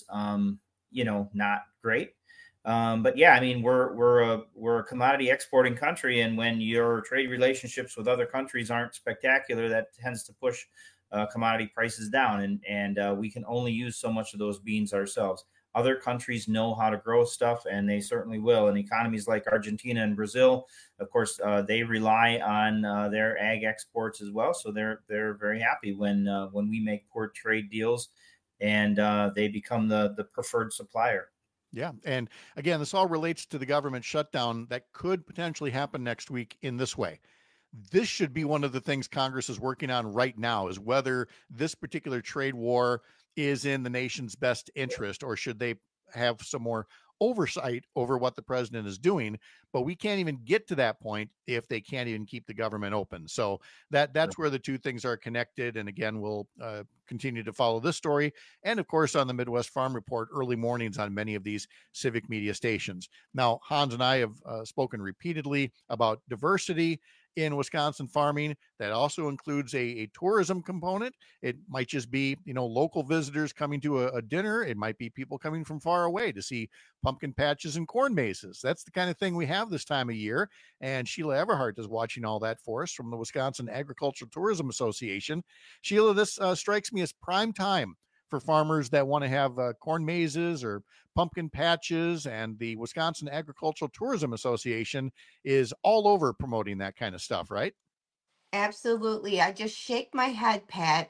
not great. But yeah, I mean, we're a commodity exporting country, and when your trade relationships with other countries aren't spectacular, that tends to push commodity prices down, and we can only use so much of those beans ourselves. Other countries know how to grow stuff, and they certainly will. And economies like Argentina and Brazil, of course, they rely on their ag exports as well. So they're very happy when we make poor trade deals, and they become the preferred supplier. Yeah. And again, this all relates to the government shutdown that could potentially happen next week in this way. This should be one of the things Congress is working on right now, is whether this particular trade war is in the nation's best interest, or should they have some more oversight over what the president is doing. But we can't even get to that point if they can't even keep the government open. So that's where the two things are connected. And again, we'll continue to follow this story, and of course on the Midwest Farm Report early mornings on many of these civic media stations. Now, Hans and I have spoken repeatedly about diversity in Wisconsin farming. That also includes a tourism component. It might just be, local visitors coming to a dinner. It might be people coming from far away to see pumpkin patches and corn mazes. That's the kind of thing we have this time of year. And Sheila Everhart is watching all that for us from the Wisconsin Agricultural Tourism Association. Sheila, this strikes me as prime time for farmers that want to have corn mazes or pumpkin patches, and the Wisconsin Agricultural Tourism Association is all over promoting that kind of stuff, right? Absolutely. I just shake my head, Pat.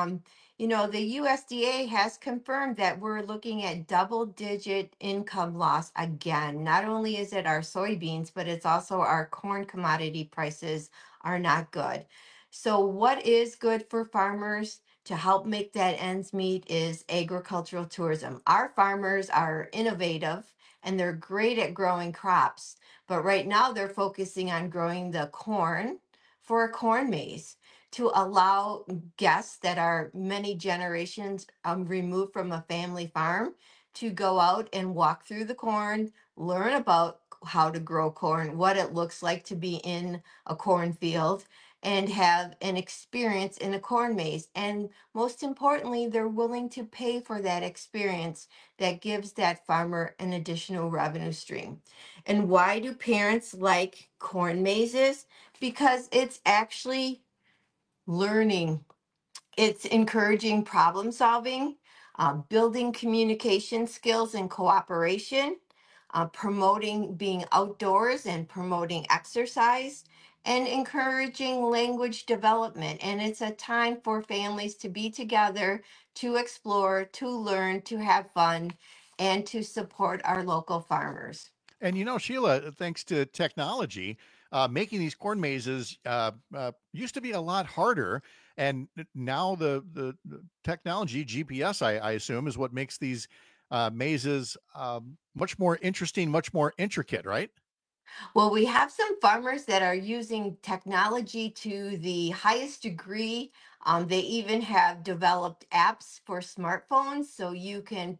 The USDA has confirmed that we're looking at double-digit income loss again. Not only is it our soybeans, but it's also our corn commodity prices are not good. So what is good for farmers to help make that ends meet is agricultural tourism. Our farmers are innovative and they're great at growing crops, but right now they're focusing on growing the corn for a corn maze to allow guests that are many generations removed from a family farm to go out and walk through the corn, learn about how to grow corn, what it looks like to be in a cornfield, and have an experience in a corn maze. And most importantly, they're willing to pay for that experience that gives that farmer an additional revenue stream. And why do parents like corn mazes? Because it's actually learning. It's encouraging problem solving, building communication skills and cooperation, promoting being outdoors and promoting exercise, and encouraging language development. And it's a time for families to be together, to explore, to learn, to have fun, and to support our local farmers. And Sheila, thanks to technology, making these corn mazes used to be a lot harder. And now the technology, GPS, I assume, is what makes these mazes much more interesting, much more intricate, right? Well, we have some farmers that are using technology to the highest degree. They even have developed apps for smartphones, so you can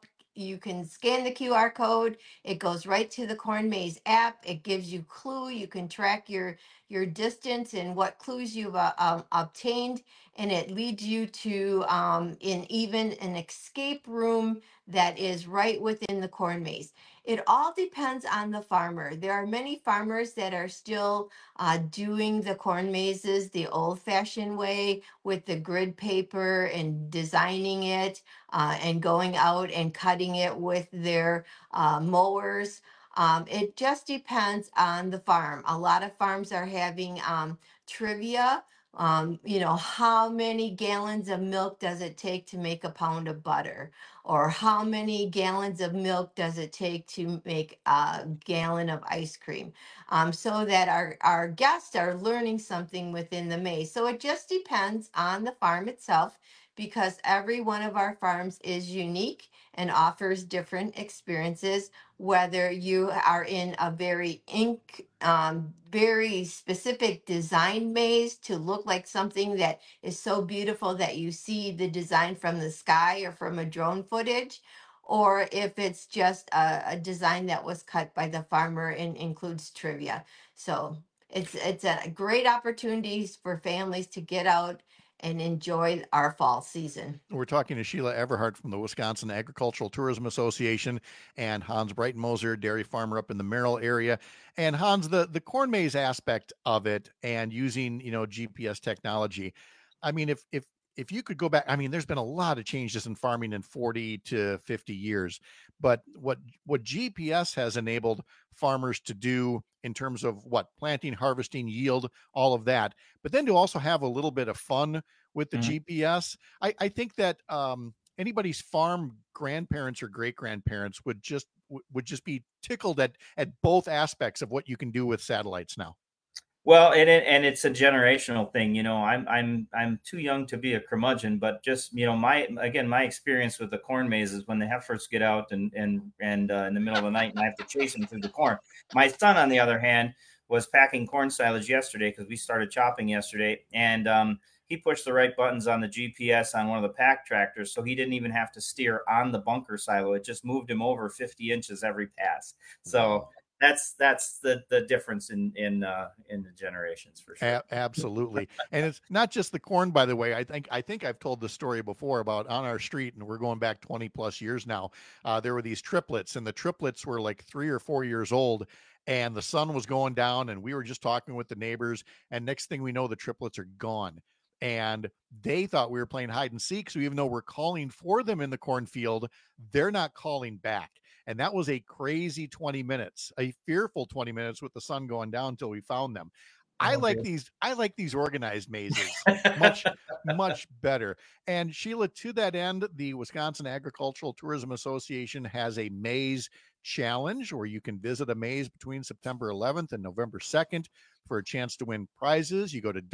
scan the QR code. It goes right to the Corn Maze app. It gives you clue. You can track your distance and what clues you've obtained, and it leads you to even an escape room that is right within the corn maze. It all depends on the farmer. There are many farmers that are still doing the corn mazes the old-fashioned way with the grid paper and designing it and going out and cutting it with their mowers. It just depends on the farm. A lot of farms are having trivia. How many gallons of milk does it take to make a pound of butter? Or how many gallons of milk does it take to make a gallon of ice cream? So that our guests are learning something within the maze. So it just depends on the farm itself, because every one of our farms is unique and offers different experiences, whether you are in a very specific design maze to look like something that is so beautiful that you see the design from the sky or from a drone footage, or if it's just a design that was cut by the farmer and includes trivia. So it's a great opportunity for families to get out and enjoy our fall season. We're talking to Sheila Everhart from the Wisconsin Agricultural Tourism Association and Hans Breitenmoser, dairy farmer up in the Merrill area. And Hans, the corn maze aspect of it and using, GPS technology. I mean, if you could go back, I mean, there's been a lot of changes in farming in 40 to 50 years, but what GPS has enabled farmers to do in terms of planting, harvesting, yield, all of that, but then to also have a little bit of fun with the GPS. I think that anybody's farm grandparents or great grandparents would just be tickled at both aspects of what you can do with satellites now. Well, and it's a generational thing. You know, I'm too young to be a curmudgeon, but just, you know, my experience with the corn mazes when the heifers get out and in the middle of the night and I have to chase them through the corn. My son, on the other hand, was packing corn silage yesterday because we started chopping yesterday, and he pushed the right buttons on the GPS on one of the pack tractors, so he didn't even have to steer on the bunker silo. It just moved him over 50 inches every pass. So that's the difference in the generations, for sure. Absolutely. And it's not just the corn, by the way. I think I've told the story before about on our street, and we're going back 20 plus years now. There were these triplets, and the triplets were like 3 or 4 years old, and the sun was going down, and we were just talking with the neighbors, and next thing we know, the triplets are gone. And they thought we were playing hide and seek. So even though we're calling for them in the cornfield, they're not calling back. And that was a crazy 20 minutes, a fearful 20 minutes with the sun going down until we found them. I like these organized mazes much better. And Sheila, to that end, the Wisconsin Agricultural Tourism Association has a maze challenge where you can visit a maze between September 11th and November 2nd for a chance to win prizes. You go to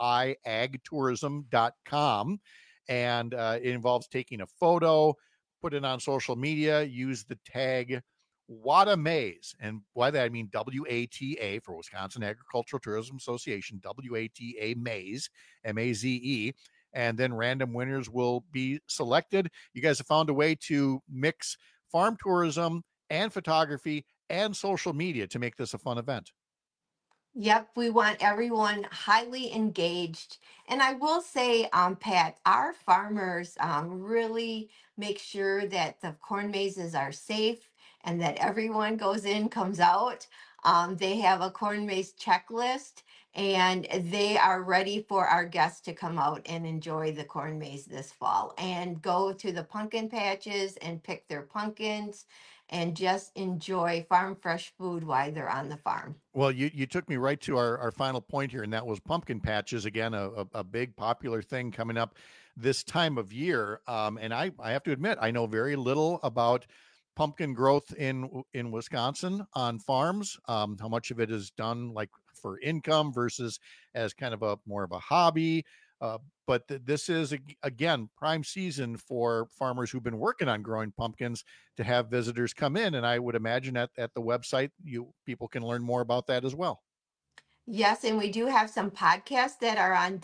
wiagtourism.com, and it involves taking a photo, put it on social media, use the tag WATA Maze. And by that, I mean WATA for Wisconsin Agricultural Tourism Association, WATA Maze, M-A-Z-E. And then random winners will be selected. You guys have found a way to mix farm tourism and photography and social media to make this a fun event. Yep, we want everyone highly engaged. And I will say, Pat, our farmers really make sure that the corn mazes are safe and that everyone goes in, comes out. They have a corn maze checklist, and they are ready for our guests to come out and enjoy the corn maze this fall and go to the pumpkin patches and pick their pumpkins and just enjoy farm fresh food while they're on the farm. Well, you took me right to our final point here, and that was pumpkin patches. Again, a big popular thing coming up this time of year. And I have to admit, I know very little about pumpkin growth in Wisconsin on farms, how much of it is done like for income versus as kind of more of a hobby. But this is, again, prime season for farmers who've been working on growing pumpkins to have visitors come in. And I would imagine at the website, people can learn more about that as well. Yes, and we do have some podcasts that are on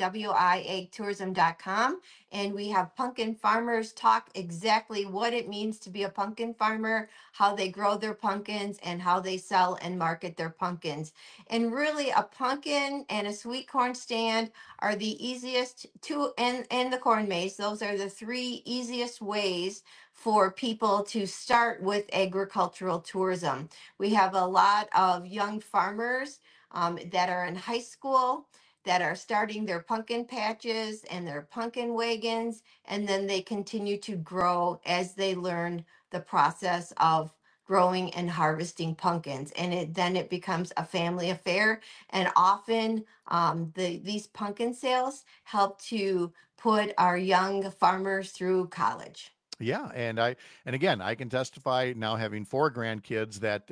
wiagtourism.com, and we have pumpkin farmers talk exactly what it means to be a pumpkin farmer, how they grow their pumpkins, and how they sell and market their pumpkins. And really, a pumpkin and a sweet corn stand are the easiest and the corn maze. Those are the 3 easiest ways for people to start with agricultural tourism. We have a lot of young farmers that are in high school that are starting their pumpkin patches and their pumpkin wagons, and then they continue to grow as they learn the process of growing and harvesting pumpkins. And then it becomes a family affair. And often these pumpkin sales help to put our young farmers through college. Yeah, and again, I can testify now, having 4 grandkids, that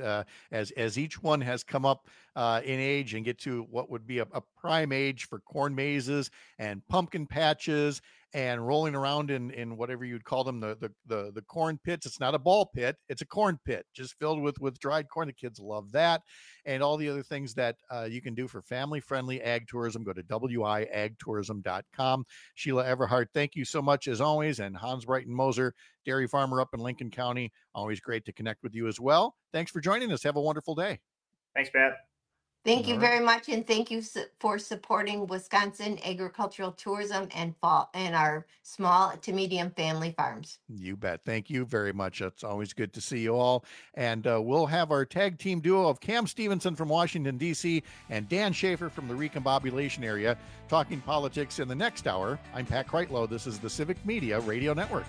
as each one has come up in age and get to what would be a prime age for corn mazes and pumpkin patches and rolling around in whatever you'd call them, the corn pits. It's not a ball pit, it's a corn pit just filled with dried corn. The kids love that, and all the other things that you can do for family-friendly ag tourism. Go to wiagtourism.com. Sheila Everhart, thank you so much as always, and Hans Brighton Moser, dairy farmer up in Lincoln County. Always great to connect with you as well. Thanks for joining us. Have a wonderful day. Thanks, Pat. Thank you very much, and thank you for supporting Wisconsin agricultural tourism and our small to medium family farms. You bet. Thank you very much. It's always good to see you all. And we'll have our tag team duo of Cam Stevenson from Washington, D.C. and Dan Schaefer from the recombobulation area talking politics in the next hour. I'm Pat Kreitlow. This is the Civic Media Radio Network.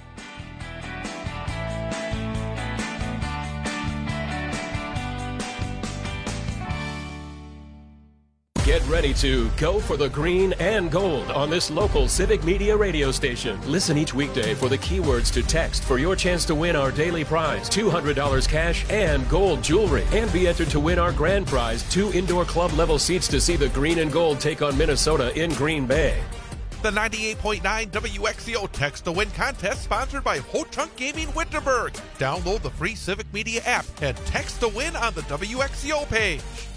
Get ready to go for the green and gold on this local Civic Media radio station. Listen each weekday for the keywords to text for your chance to win our daily prize, $200 cash and gold jewelry. And be entered to win our grand prize, 2 indoor club level seats to see the green and gold take on Minnesota in Green Bay. The 98.9 WXCO Text to Win contest sponsored by Ho Chunk Gaming Winterberg. Download the free Civic Media app and text to win on the WXCO page.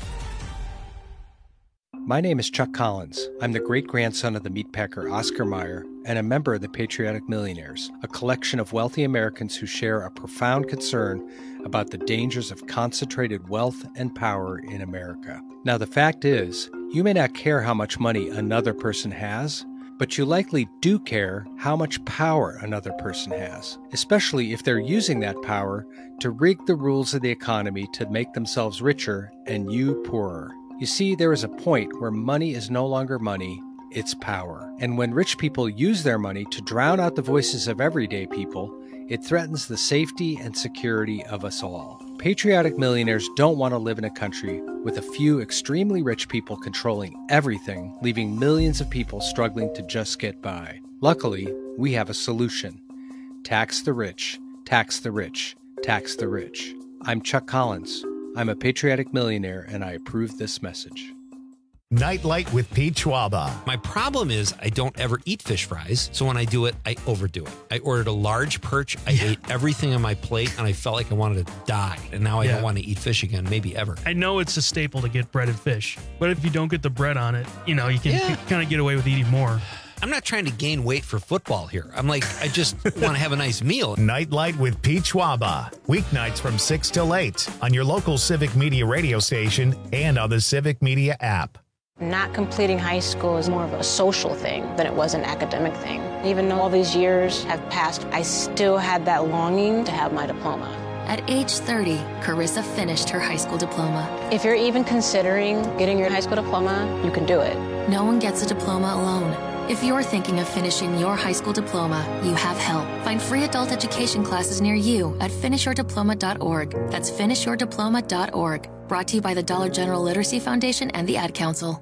My name is Chuck Collins. I'm the great-grandson of the meatpacker Oscar Mayer and a member of the Patriotic Millionaires, a collection of wealthy Americans who share a profound concern about the dangers of concentrated wealth and power in America. Now, the fact is, you may not care how much money another person has, but you likely do care how much power another person has, especially if they're using that power to rig the rules of the economy to make themselves richer and you poorer. You see, there is a point where money is no longer money, it's power. And when rich people use their money to drown out the voices of everyday people, it threatens the safety and security of us all. Patriotic millionaires don't want to live in a country with a few extremely rich people controlling everything, leaving millions of people struggling to just get by. Luckily, we have a solution. Tax the rich, tax the rich, tax the rich. I'm Chuck Collins. I'm a patriotic millionaire, and I approve this message. Nightlight with Pete Schwaba. My problem is I don't ever eat fish fries, so when I do it, I overdo it. I ordered a large perch, I ate everything on my plate, and I felt like I wanted to die. And now I don't want to eat fish again, maybe ever. I know it's a staple to get breaded fish, but if you don't get the bread on it, you can kind of get away with eating more. I'm not trying to gain weight for football here. I'm like, I just want to have a nice meal. Nightlight with Pete Schwaba. Weeknights from 6 till 8 on your local Civic Media radio station and on the Civic Media app. Not completing high school is more of a social thing than it was an academic thing. Even though all these years have passed, I still had that longing to have my diploma. At age 30, Carissa finished her high school diploma. If you're even considering getting your high school diploma, you can do it. No one gets a diploma alone. If you're thinking of finishing your high school diploma, you have help. Find free adult education classes near you at finishyourdiploma.org. That's finishyourdiploma.org. Brought to you by the Dollar General Literacy Foundation and the Ad Council.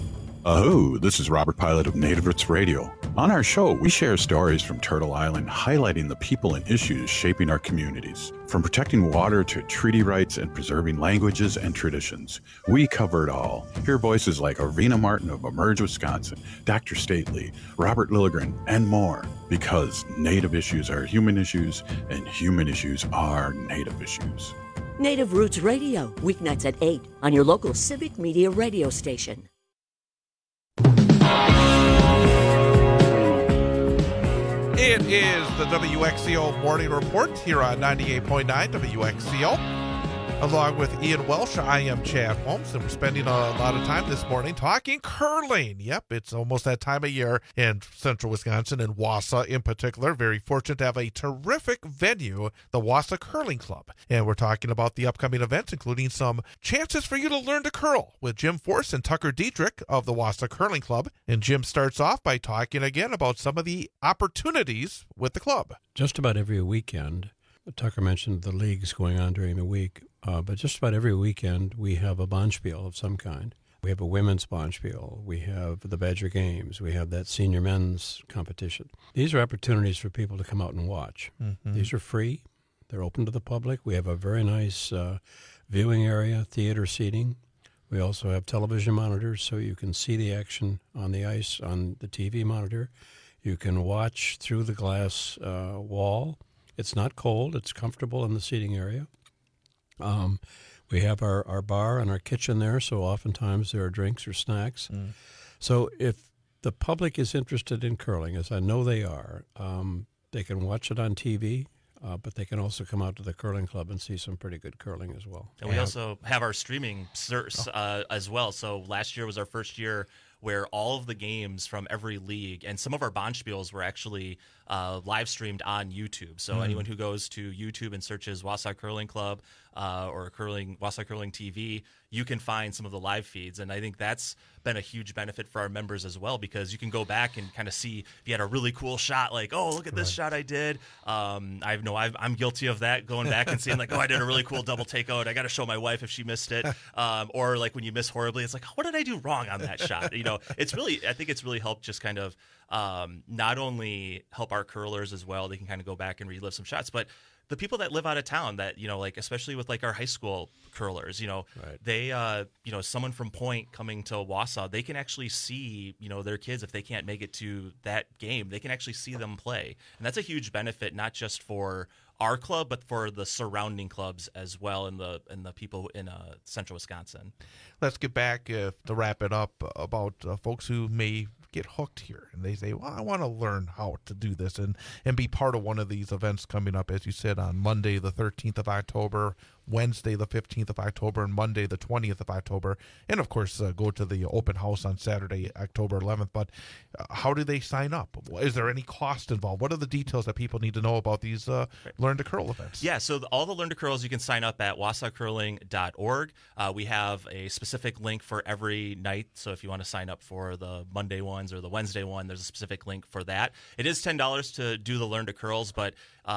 Aho, this is Robert Pilot of Native Roots Radio. On our show, we share stories from Turtle Island highlighting the people and issues shaping our communities. From protecting water to treaty rights and preserving languages and traditions, we cover it all. Hear voices like Arvina Martin of Emerge, Wisconsin, Dr. Stately, Robert Lilligren, and more. Because Native issues are human issues, and human issues are Native issues. Native Roots Radio, weeknights at 8 on your local Civic Media radio station. It is the WXCO Morning Report here on 98.9 WXCO. Along with Ian Welsh, I am Chad Holmes, and we're spending a lot of time this morning talking curling. Yep, it's almost that time of year in central Wisconsin, and Wausau in particular. Very fortunate to have a terrific venue, the Wausau Curling Club. And we're talking about the upcoming events, including some chances for you to learn to curl with Jim Force and Tucker Dietrich of the Wausau Curling Club. And Jim starts off by talking again about some of the opportunities with the club. Just about every weekend, Tucker mentioned the leagues going on during the week, but just about every weekend we have a bonspiel of some kind. We have a women's bonspiel. We have the Badger Games. We have that senior men's competition. These are opportunities for people to come out and watch. Mm-hmm. These are free. They're open to the public. We have a very nice viewing area, theater seating. We also have television monitors so you can see the action on the ice on the TV monitor. You can watch through the glass wall. It's not cold. It's comfortable in the seating area. We have our bar and our kitchen there, so oftentimes there are drinks or snacks. So if the public is interested in curling, as I know they are, they can watch it on TV, but they can also come out to the curling club and see some pretty good curling as well. And we also have our streaming as well. So last year was our first year where all of the games from every league and some of our bonspiels were actually live streamed on YouTube. So anyone who goes to YouTube and searches Wausau Curling Club or Wausau Curling TV, you can find some of the live feeds. And I think that's been a huge benefit for our members as well, because you can go back and kind of see if you had a really cool shot, like, oh, look at this shot I did. I'm guilty of that, going back and seeing like, oh, I did a really cool double takeout. I got to show my wife if she missed it. Or like when you miss horribly, it's like, what did I do wrong on that shot? I think it's really helped just kind of not only help our curlers as well. They can kind of go back and relive some shots, but the people that live out of town that, like, especially with like our high school curlers, they, someone from Point coming to Wausau, they can actually see, their kids, if they can't make it to that game, they can actually see them play. And that's a huge benefit, not just for our club, but for the surrounding clubs as well, and the people in central Wisconsin. Let's get back to wrap it up about folks who may get hooked here and they say, well, I want to learn how to do this and be part of one of these events coming up, as you said, on Monday the 13th of October, Wednesday the 15th of October, and Monday the 20th of October, and of course go to the open house on Saturday, October 11th. But how do they sign up? Is there any cost involved? What are the details that people need to know about these Learn to Curl events? Yeah, so all the Learn to Curls, you can sign up at wausaucurling.org. We have a specific link for every night, so if you want to sign up for the Monday ones or the Wednesday one, there's a specific link for that. It is $10 to do the Learn to Curls, but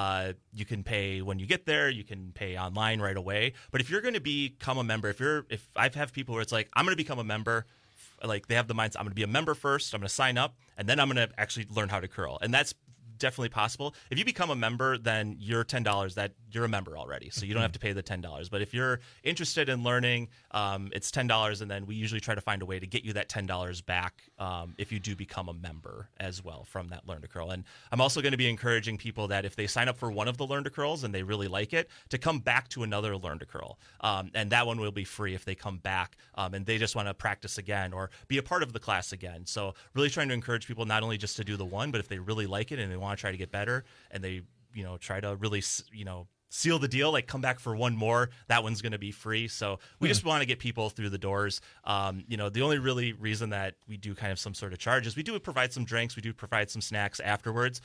you can pay when you get there. You can pay online right away. But if you're going to become a member, if I have people where it's like, I'm going to become a member, like they have the mindset, I'm going to be a member first, I'm going to sign up, and then I'm going to actually learn how to curl. And that's definitely possible. If you become a member, then you're $10 that you're a member already, so you don't have to pay the $10. But if you're interested in learning, it's $10, and then we usually try to find a way to get you that $10 back if you do become a member as well from that Learn to Curl. And I'm also going to be encouraging people that if they sign up for one of the Learn to Curls and they really like it, to come back to another Learn to Curl, and that one will be free if they come back and they just want to practice again or be a part of the class again. So really trying to encourage people not only just to do the one, but if they really like it and they want to try to get better and they try to really seal the deal, like come back for one more, that one's going to be free. So we just want to get people through the doors. The only really reason that we do kind of some sort of charge is we do provide some drinks, we do provide some snacks afterwards.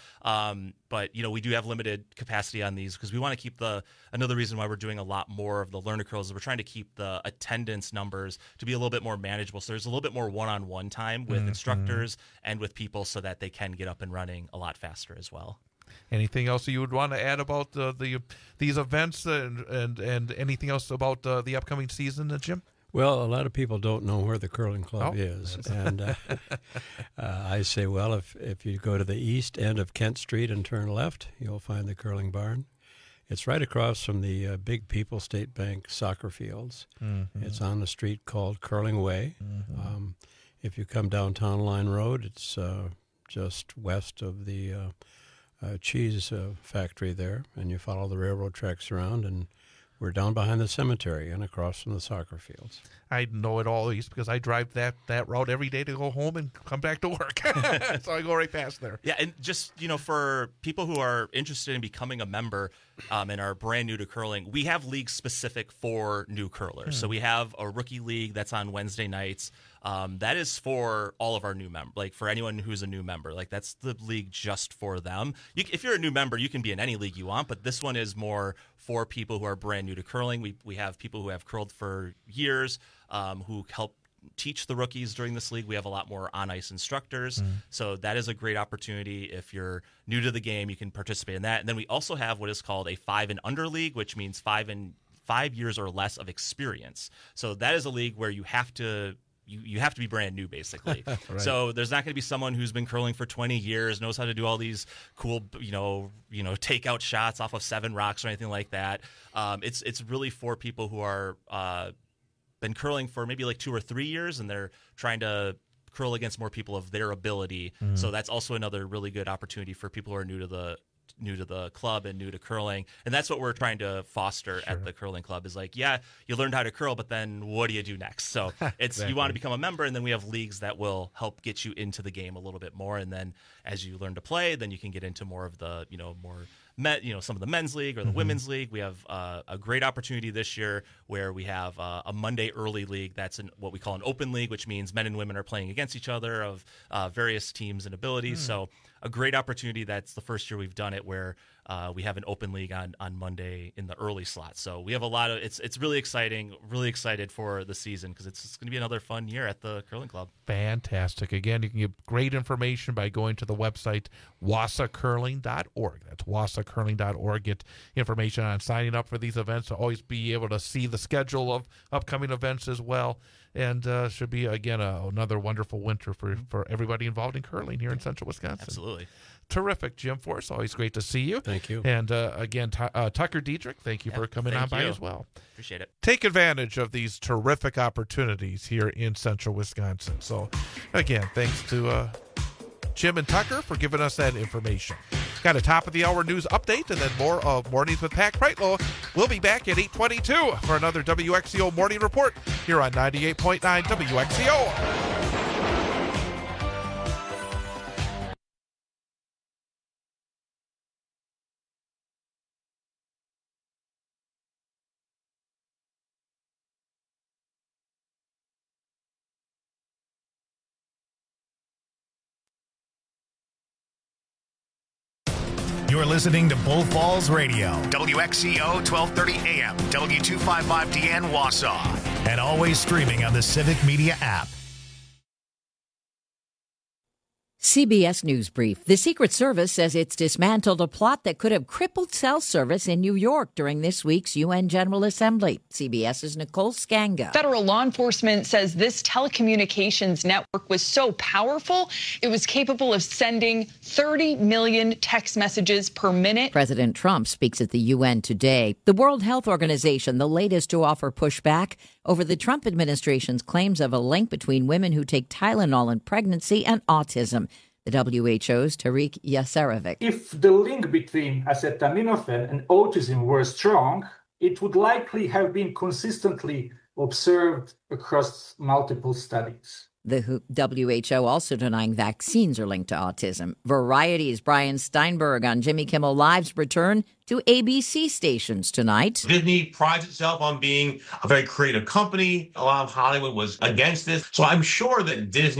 But we do have limited capacity on these because we want to keep another reason why we're doing a lot more of the Learn to Curls is we're trying to keep the attendance numbers to be a little bit more manageable. So there's a little bit more one-on-one time with instructors and with people so that they can get up and running a lot faster as well. Anything else you would want to add about these events and anything else about the upcoming season, Jim? Well, a lot of people don't know where the curling club is, and I say, well, if you go to the east end of Kent Street and turn left, you'll find the curling barn. It's right across from the Big People State Bank soccer fields. Mm-hmm. It's on the street called Curling Way. Mm-hmm. If you come down Town Line Road, it's just west of the cheese factory there, and you follow the railroad tracks around, and we're down behind the cemetery and across from the soccer fields. I know it all east because I drive that route every day to go home and come back to work. So I go right past there. Yeah, and just, for people who are interested in becoming a member and are brand new to curling, we have leagues specific for new curlers. So we have a rookie league that's on Wednesday nights. That is for all of our new members, like for anyone who's a new member. Like that's the league just for them. If you're a new member, you can be in any league you want, but this one is more for people who are brand new to curling. We have people who have curled for years who help teach the rookies during this league. We have a lot more on-ice instructors. So that is a great opportunity. If you're new to the game, you can participate in that. And then we also have what is called a 5 and under league, which means 5 years or less of experience. So that is a league where you have to be brand new, basically. Right. So there's not going to be someone who's been curling for 20 years, knows how to do all these cool, takeout shots off of 7 rocks or anything like that. It's really for people who are been curling for maybe like 2 or 3 years, and they're trying to curl against more people of their ability. So that's also another really good opportunity for people who are new to the club and new to curling. And that's what we're trying to foster at the curling club is like, yeah, you learned how to curl, but then what do you do next? So it's exactly. You want to become a member, and then we have leagues that will help get you into the game a little bit more. And then as you learn to play, then you can get into more of the, some of the men's league or the women's league. We have a great opportunity this year where we have a Monday early league. That's what we call an open league, which means men and women are playing against each other of various teams and abilities. So a great opportunity. That's the first year we've done it where We have an open league on Monday in the early slot. So we have a lot of it's really exciting. Really excited for the season because it's going to be another fun year at the Curling Club. Fantastic. Again, you can get great information by going to the website wasacurling.org. That's wasacurling.org. Get information on signing up for these events. To always be able to see the schedule of upcoming events as well. And should be, again, another wonderful winter for everybody involved in curling here in Central Wisconsin. Absolutely. Terrific, Jim Force. Always great to see you. Thank you. And again, Tucker Dietrich, thank you for coming on by as well. Appreciate it. Take advantage of these terrific opportunities here in Central Wisconsin. So, again, thanks to Jim and Tucker for giving us that information. Got a top-of-the-hour news update and then more of Mornings with Pat Kreitlow. We'll be back at 8:22 for another WXCO Morning Report here on 98.9 WXCO. You're listening to Bull Falls Radio, WXCO 1230 AM, W255DN Wausau, and always streaming on the Civic Media app. CBS News Brief. The Secret Service says it's dismantled a plot that could have crippled cell service in New York during this week's UN General Assembly. CBS's Nicole Scanga. Federal law enforcement says this telecommunications network was so powerful, it was capable of sending 30 million text messages per minute. President Trump speaks at the UN today. The World Health Organization, the latest to offer pushback over the Trump administration's claims of a link between women who take Tylenol in pregnancy and autism. The WHO's Tariq Yasarevic. If the link between acetaminophen and autism were strong, it would likely have been consistently observed across multiple studies. The WHO also denying vaccines are linked to autism. Variety's Brian Steinberg on Jimmy Kimmel Live's return to ABC stations tonight. Disney prides itself on being a very creative company. A lot of Hollywood was against this. So I'm sure that Disney